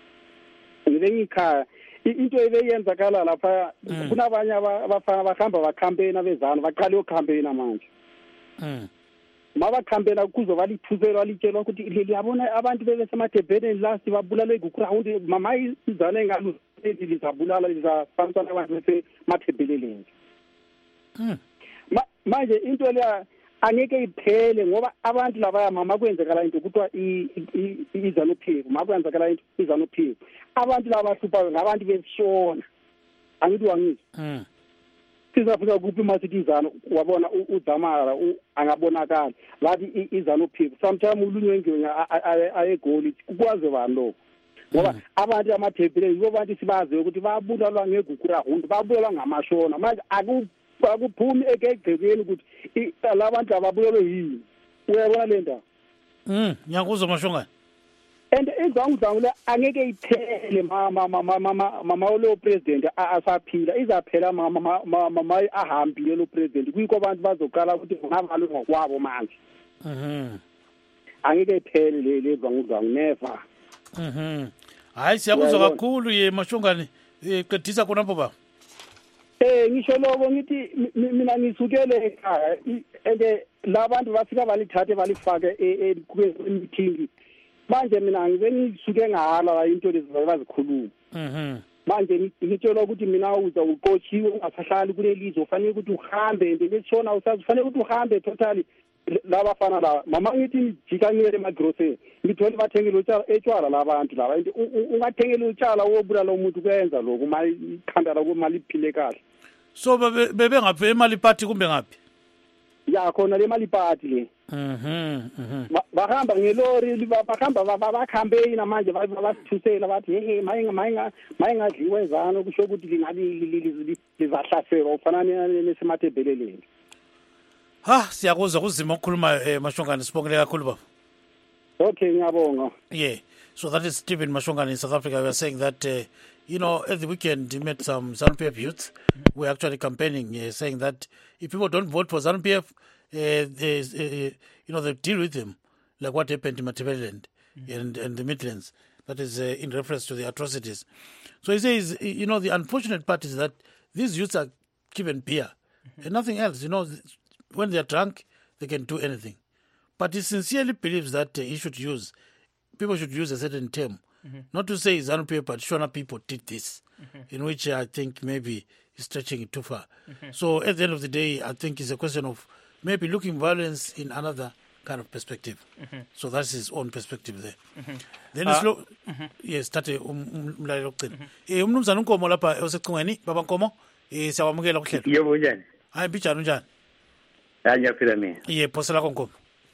ngibengikhaya into ebeyenzakala lapha kunabanye abafana bahamba bacampaign abeZANU baqale ucampaign manje. Mm. Maba campaign kuzoba lithuzelwa litshelwa ukuthi liyabona abantu bebesemadebheni last babulala eGround mama iZANU engalu lizabulala lizafanisa nabantu besemathebheleleni. Mm. Manje into leya angeke iphele ngoba abantu laba mama kwenzekala into kuthiwa iZANU P F makwenzekala into iZANU P F abantu laba bahluphayo ngabantu besishona angithi wangizwa. Mm. Sizafika kuphi masithi iZANU wabona uDamara angabonakala bathi iZANU P F sometimes ulunywe ngiyonya ayeGoli ukwaze bani lo ngoba abantu amathebhile yibo bantu sibazi ukuthi babulalwa ngegukura hundu babulalwa ngamashona manje aku akuphumi ekegcekeni ukuthi labantu ababulelwe yini uyabona le ndaba. Mm, ngiyakuzwa Mashongane. And izangudlangu le angeke iphele mama mama mama mama lo president asaphila izaphela mama mama ahambile lo president kuyiko abantu bazoqala ukuthi ngabalo ngokwabo manje. Mhm. Angeke iphele le le zangudlangu never. Mhm. Hayi siyakuzwa kakhulu ye Mashongane eqedisa khona pho ba. Eh ngisho lokho ngithi mina ngisukele ekhaya ende labantu bafika balithathe balifake e-meeting manje mina ngibe ngisuke ngahala into lezi bazikhuluma. Mhm. Manje ngitshela ukuthi mina uza uqotshiwe ungasahlali kulelizwe ufanele ukuthi uhambe ndebeshona usazifanele ukuthi uhambe totally laba fana la mama ngithi jika ngiyele emagrocery ngithole bathengile utshwala etshwala labantu laba ungathengele utshwala wobulala umuntu kwenza lokho mali ikhanda la kumali iphile kahle. So bebe ngaphi imali party kumbe ngaphi? Ya khona le mali party le. Mhm. Mhm. Bahamba ngelori bahamba bacampaign manje basithusela bathi hey mayinga mayinga mayingadliwe ZANU kusho ukuthi lingabi lizahlaselwa ufanana nesemathebheleleni. Ha siyakuzwa kuzima ukukhuluma Mashongane sibongele kakhulu baba. Okay ngiyabonga. Yeah. So that is Stephen Mashongane in South Africa. We are saying that uh, you know, at the weekend he met some ZANU P F youths who were actually campaigning, uh, saying that if people don't vote for ZANU P F, uh, they, uh, you know, they deal with them, like what happened in Matabeleland mm-hmm. and, and the Midlands. That is uh, in reference to the atrocities. So he says, you know, the unfortunate part is that these youths are given beer mm-hmm. and nothing else. You know, when they are drunk, they can do anything. But he sincerely believes that uh, he should use, people should use a certain term. Mm-hmm. Not to say ZANU P F, but Shona people did this, mm-hmm. in which I think maybe he's stretching it too far. Mm-hmm. So at the end of the day, I think it's a question of maybe looking violence in another kind of perspective. Mm-hmm. So that's his own perspective there. Mm-hmm. Then it's uh, lo- mm-hmm. yes, tate umlalelo kucina. Eh umnumzana uNkomo lapha osecingweni baba Nkomo eh siyawamukela kuhlelo. Yebo njani? Hayi bijani unjani? Hayi ngiyaphila mina. Ye phosela konkomo.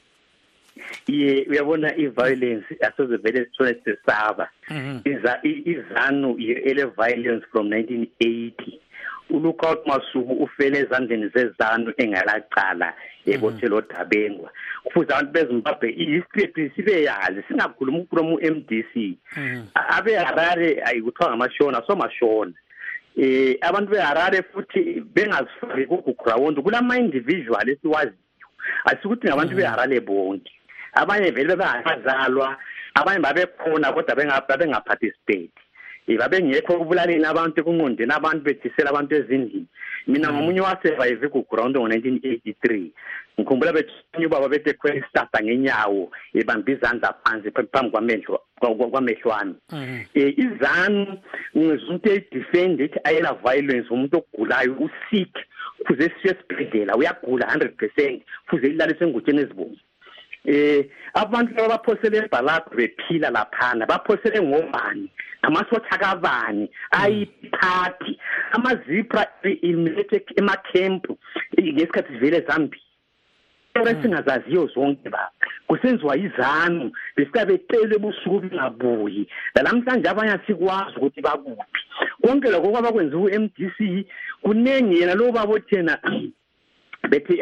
Ye uyabona i-violence asoze vele sithole sisaba. Iza iZANU ele violence from nineteen eighty. uLookout Masuku ufele ezandleni zeZANU engalaqala ebothelo Dabengwa kufuze abantu beZimbabwe ihistory sibe yazi singakhuluma ukukhuluma uM D C abe Harare ayikuthiwa ngamashona somashona eh abantu beHarare futhi bengazifaki kuground kulama individual esiwaziyo asikuthi ngabantu beHarare bonke abanye vele bayazalwa abanye babekhona kodwa bengabe bengaparticipate babengekho ukubulaleni abantu kunqondeni abantu bethisela abantu ezindlini mina ngomunye wasurvive kuground ngo nineteen eighty-three ngikhumbula bethi ubaba bethe kweli stata ngenyawo ebamba izandla phansi phambi kwamehlo kwamehlwana eh izanu ngizonke idefend it ayela violence umuntu ogulayo usick kuze siyesibhedlela uyagula one hundred percent kuze ilalise engutsheni ezibomvu eh abantu abaphosele ebhalakho bephila laphana baphosele ngobani amasotha kabani ayiphathi amazipra eliminated emakhempu ngesikhathi vele zambi esingazaziyo zonke ba kusenziwa izanu besabecele ebusuku bingabuyi namhlanje abanye asikwazi ukuthi bakuphi konke lokho kwabakwenza u-M D C kunengi yena lo babothena bethi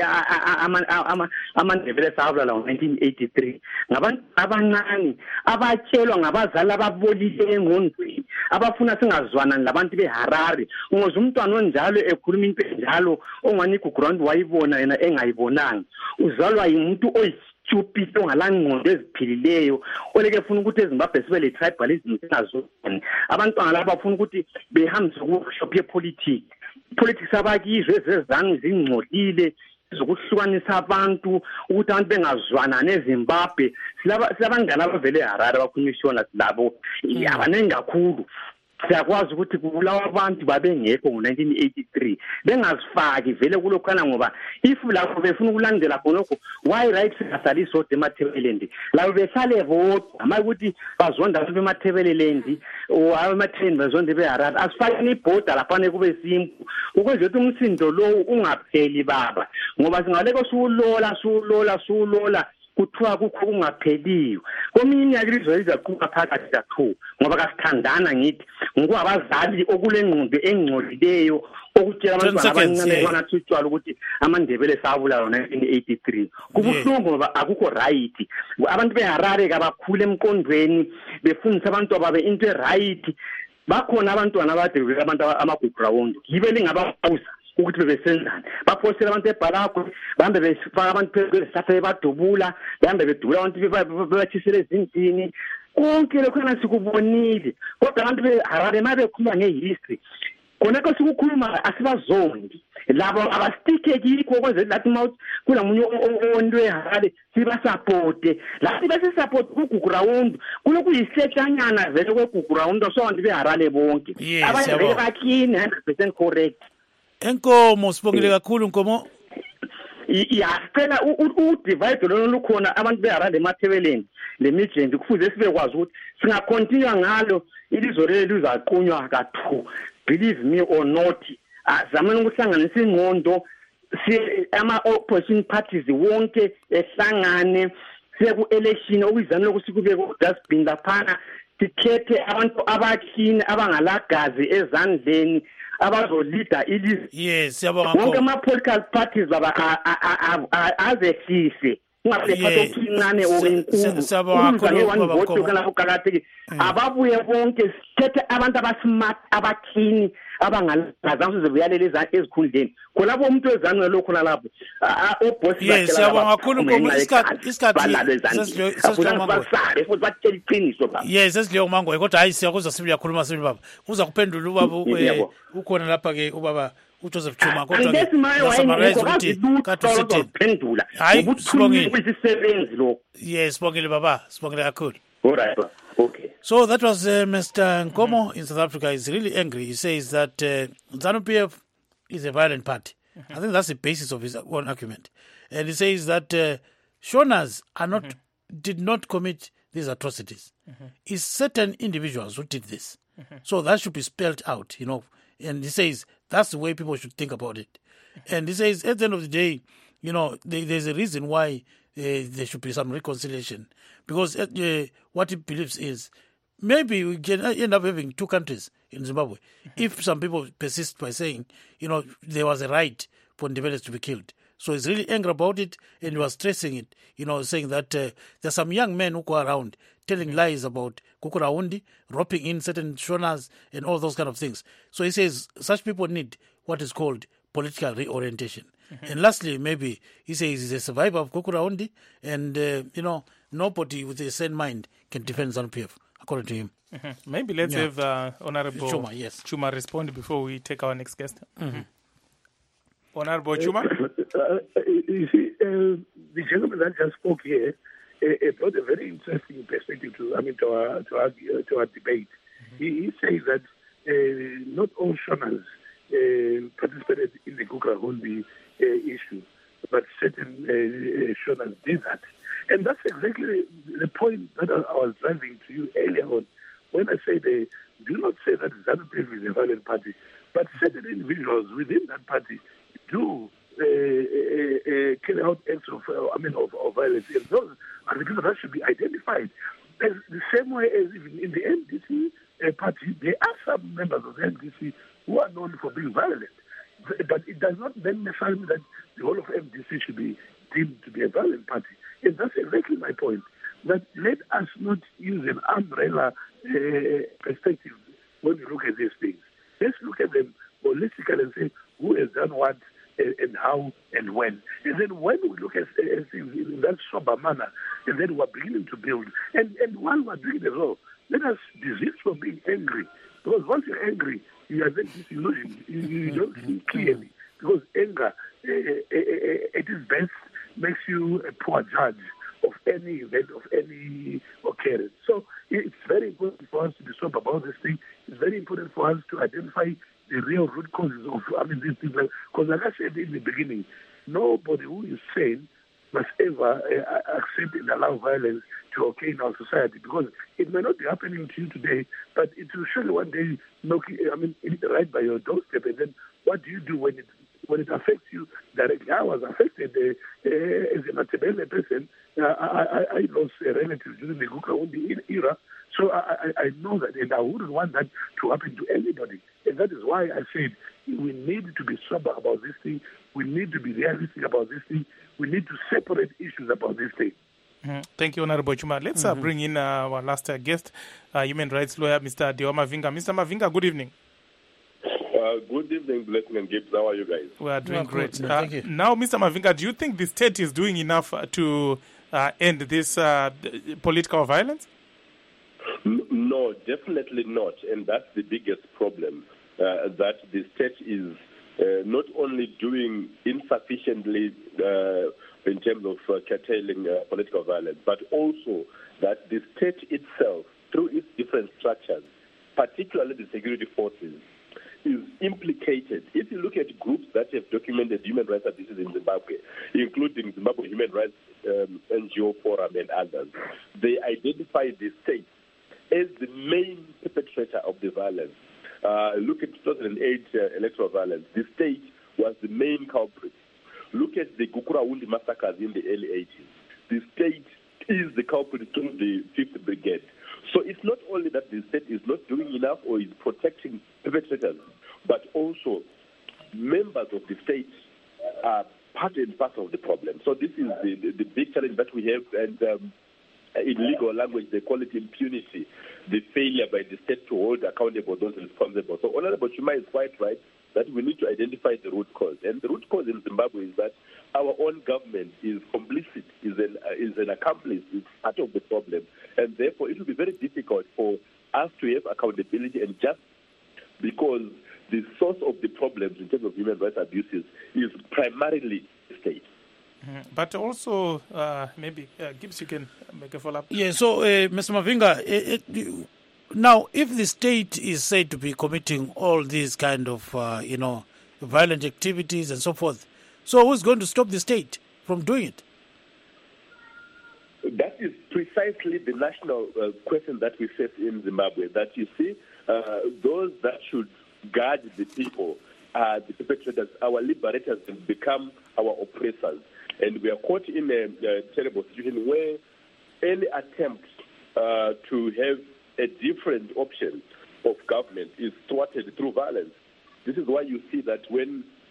amandebele sabula ngo nineteen eighty-three ngabantu abancane abatshelwa ngabazali ababolile engqondweni abafuna singazwana labantu beHarare ngoze umntwana onjalo ekhuluma into enjalo ongani kuground wayibona yena engayibonanga uzalwa yimuntu oyistupid ongalangqondo eziphilileyo oleke funa ukuthi eZimbabwe sibe le tribalism singazona abantwana laba bafuna ukuthi behambise ku-shop ye-politics politics abakizwe ezezanu zingcolile zokuhlukanisa abantu ukuthi abantu bengazwana neZimbabwe silabangana abavele eHarare abakhulunyishona labo abanengi kakhulu siyakwazi ukuthi kubulawa abantu babengekho ngo nineteen eighty-three bengazifaki vele kulokhana ngoba if lapho befuna ukulandela khonokho why rights asaliso demathebelendi labo behlale vote ama ukuthi bazonda bemathebelendi o amatheni bazonde beHarare asifake ibhoda lapha kube simple ukwenza ukuthi umsindo lo ungapheli baba ngoba singaleko sulola sulola sulola kuthiwa kukho kungapheliyo kominye yakizwe izaquka phakathi kathu ngoba kasithandana ngithi ngokwabazali okulengqondo engcolileyo okutshela abantwana abancane banathutshwala ukuthi amandebele sabula nineteen eighty-three kubuhlungu ngoba akukho right abantu beHarare kabakhulu emqondweni befundisa abantu ababe into right bakhona abantwana abadebele abantu amaguground yibe lingababuza ukuthi bebesenzana baphosela abantu ebhalakho bahambe befaka abantu phezulu badubula bahambe bedubula abantu bebathisele ezindlini konke lokho khona sikubonile kodwa abantu beHarare mabekhuluma ngehistory konke sikukhuluma asibazondi labo abastike kikho kwenze lathi mouth kulamunye onto eHarare siba support lathi bese support kuground kulokuyisehlenyana vele kuground so abantu beHarare bonke abanye bakhini one hundred percent correct. Enkomo sibongile kakhulu Nkomo. Yacela u-divide lona lukhona abantu beHarare emathebeleni lemijenti kufuze sibe kwazi ukuthi singacontinue ngalo ilizwe leli lizaqunywa kathu believe me or not azamana ukuhlanganisa ingqondo ama opposition parties wonke ehlangane siye ku election okuyizana lokusikube ku dustbin laphana sikhethe abantu abakhini abangalagazi ezandleni abazolida ilizwe. Yes siyabonga Nkomo. Wonke ama political parties baba azehlise ngabe phatho okuncane okenkulu ababuye bonke sithethe abantu abasmart abakhini abangalazange zibuyalele ezikhundleni khona bo umuntu wezanwe lokho nalapho oboss bakhe yes siyabonga kakhulu Nkomo isikhathi isikhathi sesihlomangwe futhi batshela iqiniso baba yes sesidliwe umangwe kodwa hayi siyakuza sibuya khuluma sibi baba uza kuphendula ubaba ukhona lapha ke ubaba uJoseph Chuma kodwa ke summarize ukuthi kathu sithini pendula ukuthi sibongile isisebenzi lo yes sibongile baba sibongile kakhulu. All right okay so that was uh, Mister Nkomo in South Africa is really angry. He says that uh, ZANU-P F is a violent party. Mm-hmm. I think that's the basis of his own argument, and he says that uh, Shonas are not mm-hmm. did not commit these atrocities. Mm-hmm. It's certain individuals who did this. Mm-hmm. So that should be spelled out, you know. And he says that's the way people should think about it. Mm-hmm. And he says at the end of the day, you know, there, there's a reason why uh, there should be some reconciliation. Because uh, what he believes is maybe we can end up having two countries in Zimbabwe mm-hmm. if some people persist by saying, you know, there was a right for Ndebele to be killed. So he's really angry about it, and he was stressing it, you know, saying that uh, there's some young men who go around telling lies about Kukuraundi, roping in certain Shonas and all those kind of things. So he says such people need what is called political reorientation. Mm-hmm. And lastly, maybe he says he's a survivor of Kukuraundi, and uh, you know, nobody with a sane mind can defend ZANU-P F, according to him. Mm-hmm. Maybe let's yeah. have uh, Honorable Chuma, yes. Chuma respond before we take our next guest. Mm-hmm. Honorable Chuma? Uh, you see, uh, the gentleman that just spoke here uh, uh, brought a very interesting perspective to, I mean, to our, to our, uh, to our debate. Mm-hmm. He, he says that uh, not all Shonas uh, participated in the Kukuraundi uh, issue, but certain uh, Shonas did that. And that's exactly the point that I was driving to you earlier on. When I say they do not say that ZANU-P F is a violent party, but certain individuals within that party do uh, uh, uh, carry out acts of, uh, I mean, of, of violence. And those are the people that should be identified. As the same way as even in the N D C uh, party, there are some members of the N D C who are known for being violent. But it does not then necessarily mean that the whole of N D C should be deemed to be a violent party. And that's exactly my point. That let us not use an umbrella uh, perspective when we look at these things. Let's look at them holistically and say who has done what and, and how and when. And then when we look at uh, things in that sober manner, and then we're beginning to build. And, and while we're doing it all, let us desist from being angry. Because once you're angry, you are then disillusioned. You, you don't see clearly. Because anger, uh, uh, uh, at its best, makes you a poor judge of any event, of any occurrence. So it's very important for us to be sober about this thing. It's very important for us to identify the real root causes of, I mean, these things. Because like I said in the beginning, nobody who is sane must ever uh, accept and allow violence to occur in our society, because it may not be happening to you today, but it will surely one day knock, I mean, right by your doorstep. And then what do you do when it when it affects you directly? I was affected uh, uh, as a Matabele person. Uh, I, I, I lost a relative during the Kukuraundi era, so I, I, I know that, and I wouldn't want that to happen to anybody. And that is why I said we need to be sober about this thing. We need to be realistic about this thing. We need to separate issues about this thing. Mm-hmm. Thank you, Honorable Chuma. Let's mm-hmm. uh, bring in uh, our last uh, guest, uh, human rights lawyer, Mister Dewa Mavinga. Mister Mavinga, good evening. Uh, good evening, Blessing and Gibbs. How are you guys? We are doing yeah, great. No, uh, thank you. Now, Mister Mavinga, do you think the state is doing enough to uh, end this uh, political violence? No, definitely not. And that's the biggest problem, uh, that the state is uh, not only doing insufficiently uh, in terms of uh, curtailing uh, political violence, but also that the state itself, through its different structures, particularly the security forces, is implicated. If you look at groups that have documented human rights abuses in Zimbabwe, including Zimbabwe Human Rights um, N G O Forum and others, they identify the state as the main perpetrator of the violence. Uh, look at two thousand eight uh, electoral violence. The state was the main culprit. Look at the Kukuraundi massacres in the early eighties. The state is the culprit through the fifth Brigade. So it's not only that the state is not doing enough or is protecting perpetrators, but also members of the state are part and parcel of the problem. So this is the, the, the big challenge that we have, and um, in legal language they call it impunity, the failure by the state to hold accountable those responsible. So Honorable Chuma is quite right that we need to identify the root cause. And the root cause in Zimbabwe is that our own government is complicit, is an, uh, is an accomplice, is part of the problem. And therefore it will be very difficult for us to have accountability and justice, because the source of the problems in terms of human rights abuses is primarily the state. Mm-hmm. But also, uh, maybe, uh, Gibbs, you can make a follow-up. Yeah, so, uh, Mister Mavinga, it, it, now, if the state is said to be committing all these kind of, uh, you know, violent activities and so forth, so who's going to stop the state from doing it? That is precisely the national uh, question that we face in Zimbabwe, that you see, uh, those that should guard the people are the perpetrators. Our liberators have become our oppressors. And we are caught in a, a terrible situation where any attempt uh, to have a different option of government is thwarted through violence. This is why you see that when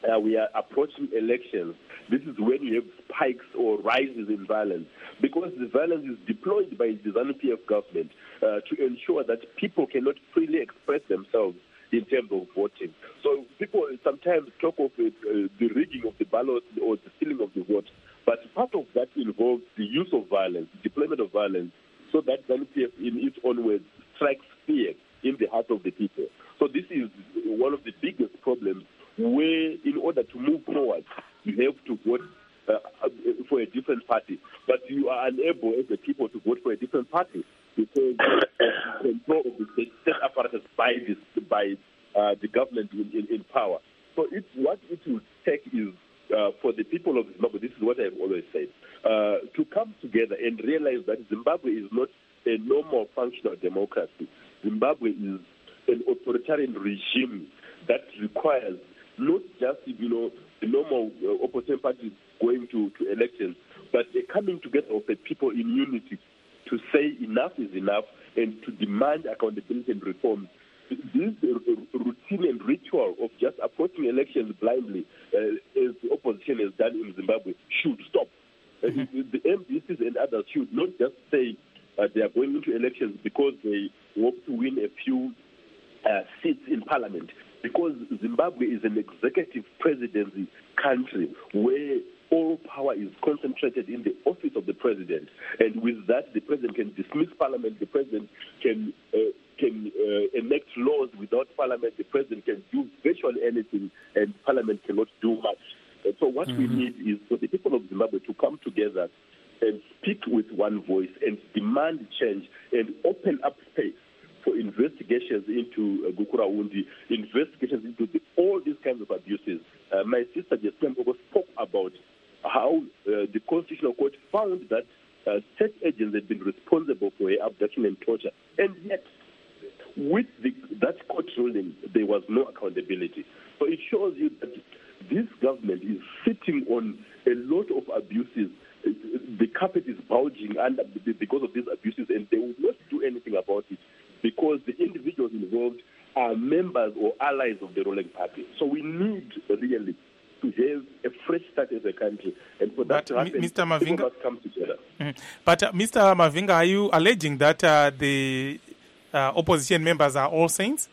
uh, we are approaching elections, this is when you have spikes or rises in violence, because the violence is deployed by the ZANU-P F government uh, to ensure that people cannot freely express themselves in terms of voting. So people sometimes talk of it, uh, the rigging of the ballot or the stealing of the vote, but part of that involves the use of violence, deployment of violence, so that ZANU-P F in its own words strikes fear in the heart of the people. So this is one of the biggest problems, where in order to move forward, you have to vote uh, for a different party, but you are unable as a people to vote for a different party because of the control of the state apparatus by this by uh, the government in, in, in power. So it's what it will take is uh, for the people of Zimbabwe. This is what I've always said, uh, to come together and realize that Zimbabwe is not a normal functional democracy. Zimbabwe is an authoritarian regime that requires not just, you know, the normal uh, opposition parties going to, to elections, but a coming together of the people in unity to say enough is enough and to demand accountability and reform. This uh, routine and ritual of just approaching elections blindly, uh, as the opposition has done in Zimbabwe, should stop. Mm-hmm. Uh, the M D Cs and others should not just say uh, they are going into elections because they hope to win a few uh, seats in parliament, because Zimbabwe is an executive presidency country where all power is concentrated in the office of the president. And with that, the president can dismiss parliament, the president can uh, can uh, enact laws without parliament, the president can do virtually anything, and parliament cannot do much. And so what mm-hmm. we need is for the people of Zimbabwe to come together and speak with one voice and demand change and open up space for investigations into uh, Gukuraundi, investigations into the, all these kinds of abuses. Uh, my sister Jestembo spoke about how uh, the Constitutional Court found that uh, state agents had been responsible for her abduction and torture. And yet, with the, that court ruling, there was no accountability. So it shows you that this government is sitting on a lot of abuses. The carpet is bulging under because of these abuses, and they will not do anything about it because the individuals involved are members or allies of the ruling party. So we need really to have a fresh start as a country, and for that but to happen, Mister Mavinga must come together. Mm-hmm. But uh, Mister Mavinga, are you alleging that uh, the uh, opposition members are all saints?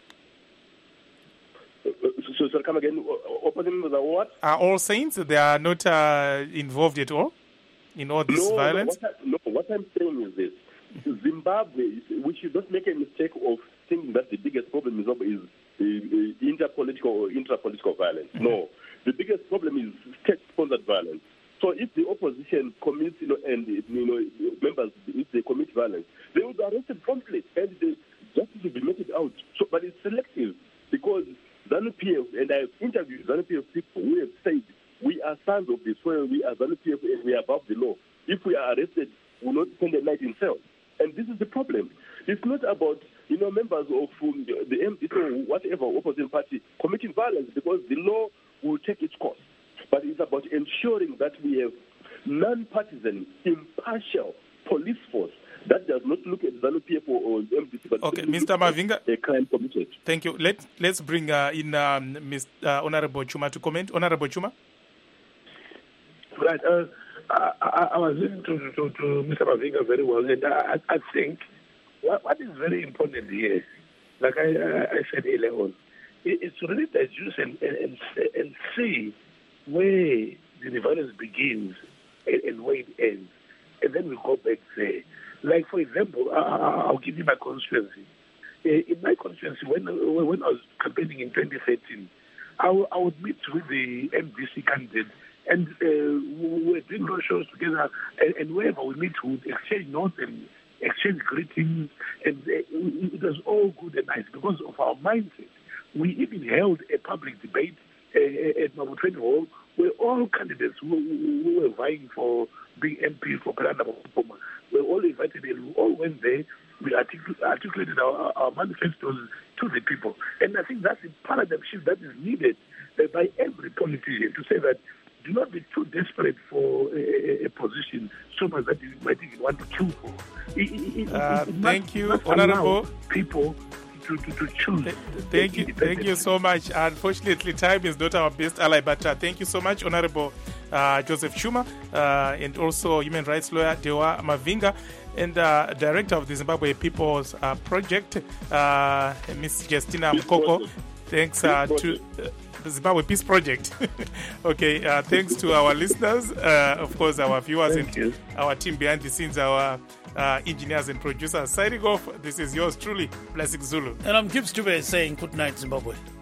Uh, so, so come again. Opposition members are what? Are all saints? They are not uh, involved at all in all this no, violence? No what, I, no, what I'm saying is this. Zimbabwe, we should not make a mistake of thinking that the biggest problem in Zimbabwe is uh, uh, interpolitical or intrapolitical violence. Mm-hmm. No. The biggest problem is state-sponsored violence. So if the opposition commits, you know, and you know, members, if they commit violence, they will be arrested promptly, and the justice will be meted out. So, but it's selective because ZANU-P F, and I've interviewed ZANU-P F people who have said, we are sons of the soil, we are ZANU-P F, and we are above the law. If we are arrested, we will not spend the night in cells. And this is the problem. It's not about, you know, members of um, the M D C or whatever opposition party committing violence, because the law will take its course. But it's about ensuring that we have non-partisan, impartial police force that does not look at ZANU-P F or M D C, but okay, Mister Mavinga, a crime committed. Thank you. Let, let's bring uh, in um, Mister Uh, Honorable Chuma to comment. Honorable Chuma? Right. Uh, I, I, I was listening to, to, to Mister Mavinga very well, and I, I think what, what is very important here, like I, I said earlier on, is to really digest and, and, and see where the violence begins and, and where it ends. And then we go back there. Like, for example, I, I'll give you my constituency. In my constituency, when, when I was campaigning in twenty thirteen, I, I would meet with the M D C candidate, and uh, we were doing road shows together, and, and wherever we meet, we would exchange notes and exchange greetings, and uh, it was all good and nice because of our mindset. We even held a public debate uh, at Mabutweni Hall where all candidates who, who were vying for being M P for Pelanda Mapoma were all invited, and we all went there. We artic- articulated our, our manifestos to the people. And I think that's the paradigm shift that is needed uh, by every politician to say that do not be too desperate for a, a position so much that you might even want to kill for. It, it, uh, it, it thank must, you, must Honorable. People to, to, to choose. Th- thank you, thank you so much. Unfortunately, time is not our best ally, but uh, thank you so much, Honorable uh, Joseph Chuma, uh, and also human rights lawyer Dewa Mavinga, and uh, director of the Zimbabwe People's uh, Project, uh, Miss Justina Mkoko. Thanks uh, to uh, the Zimbabwe Peace Project. Okay, uh, thanks to our listeners, uh, of course, our viewers, Thank and you. our team behind the scenes, our uh, engineers and producers. Signing off, this is yours truly, Blessing Zulu. And I'm Gibbs Dube saying good night, Zimbabwe.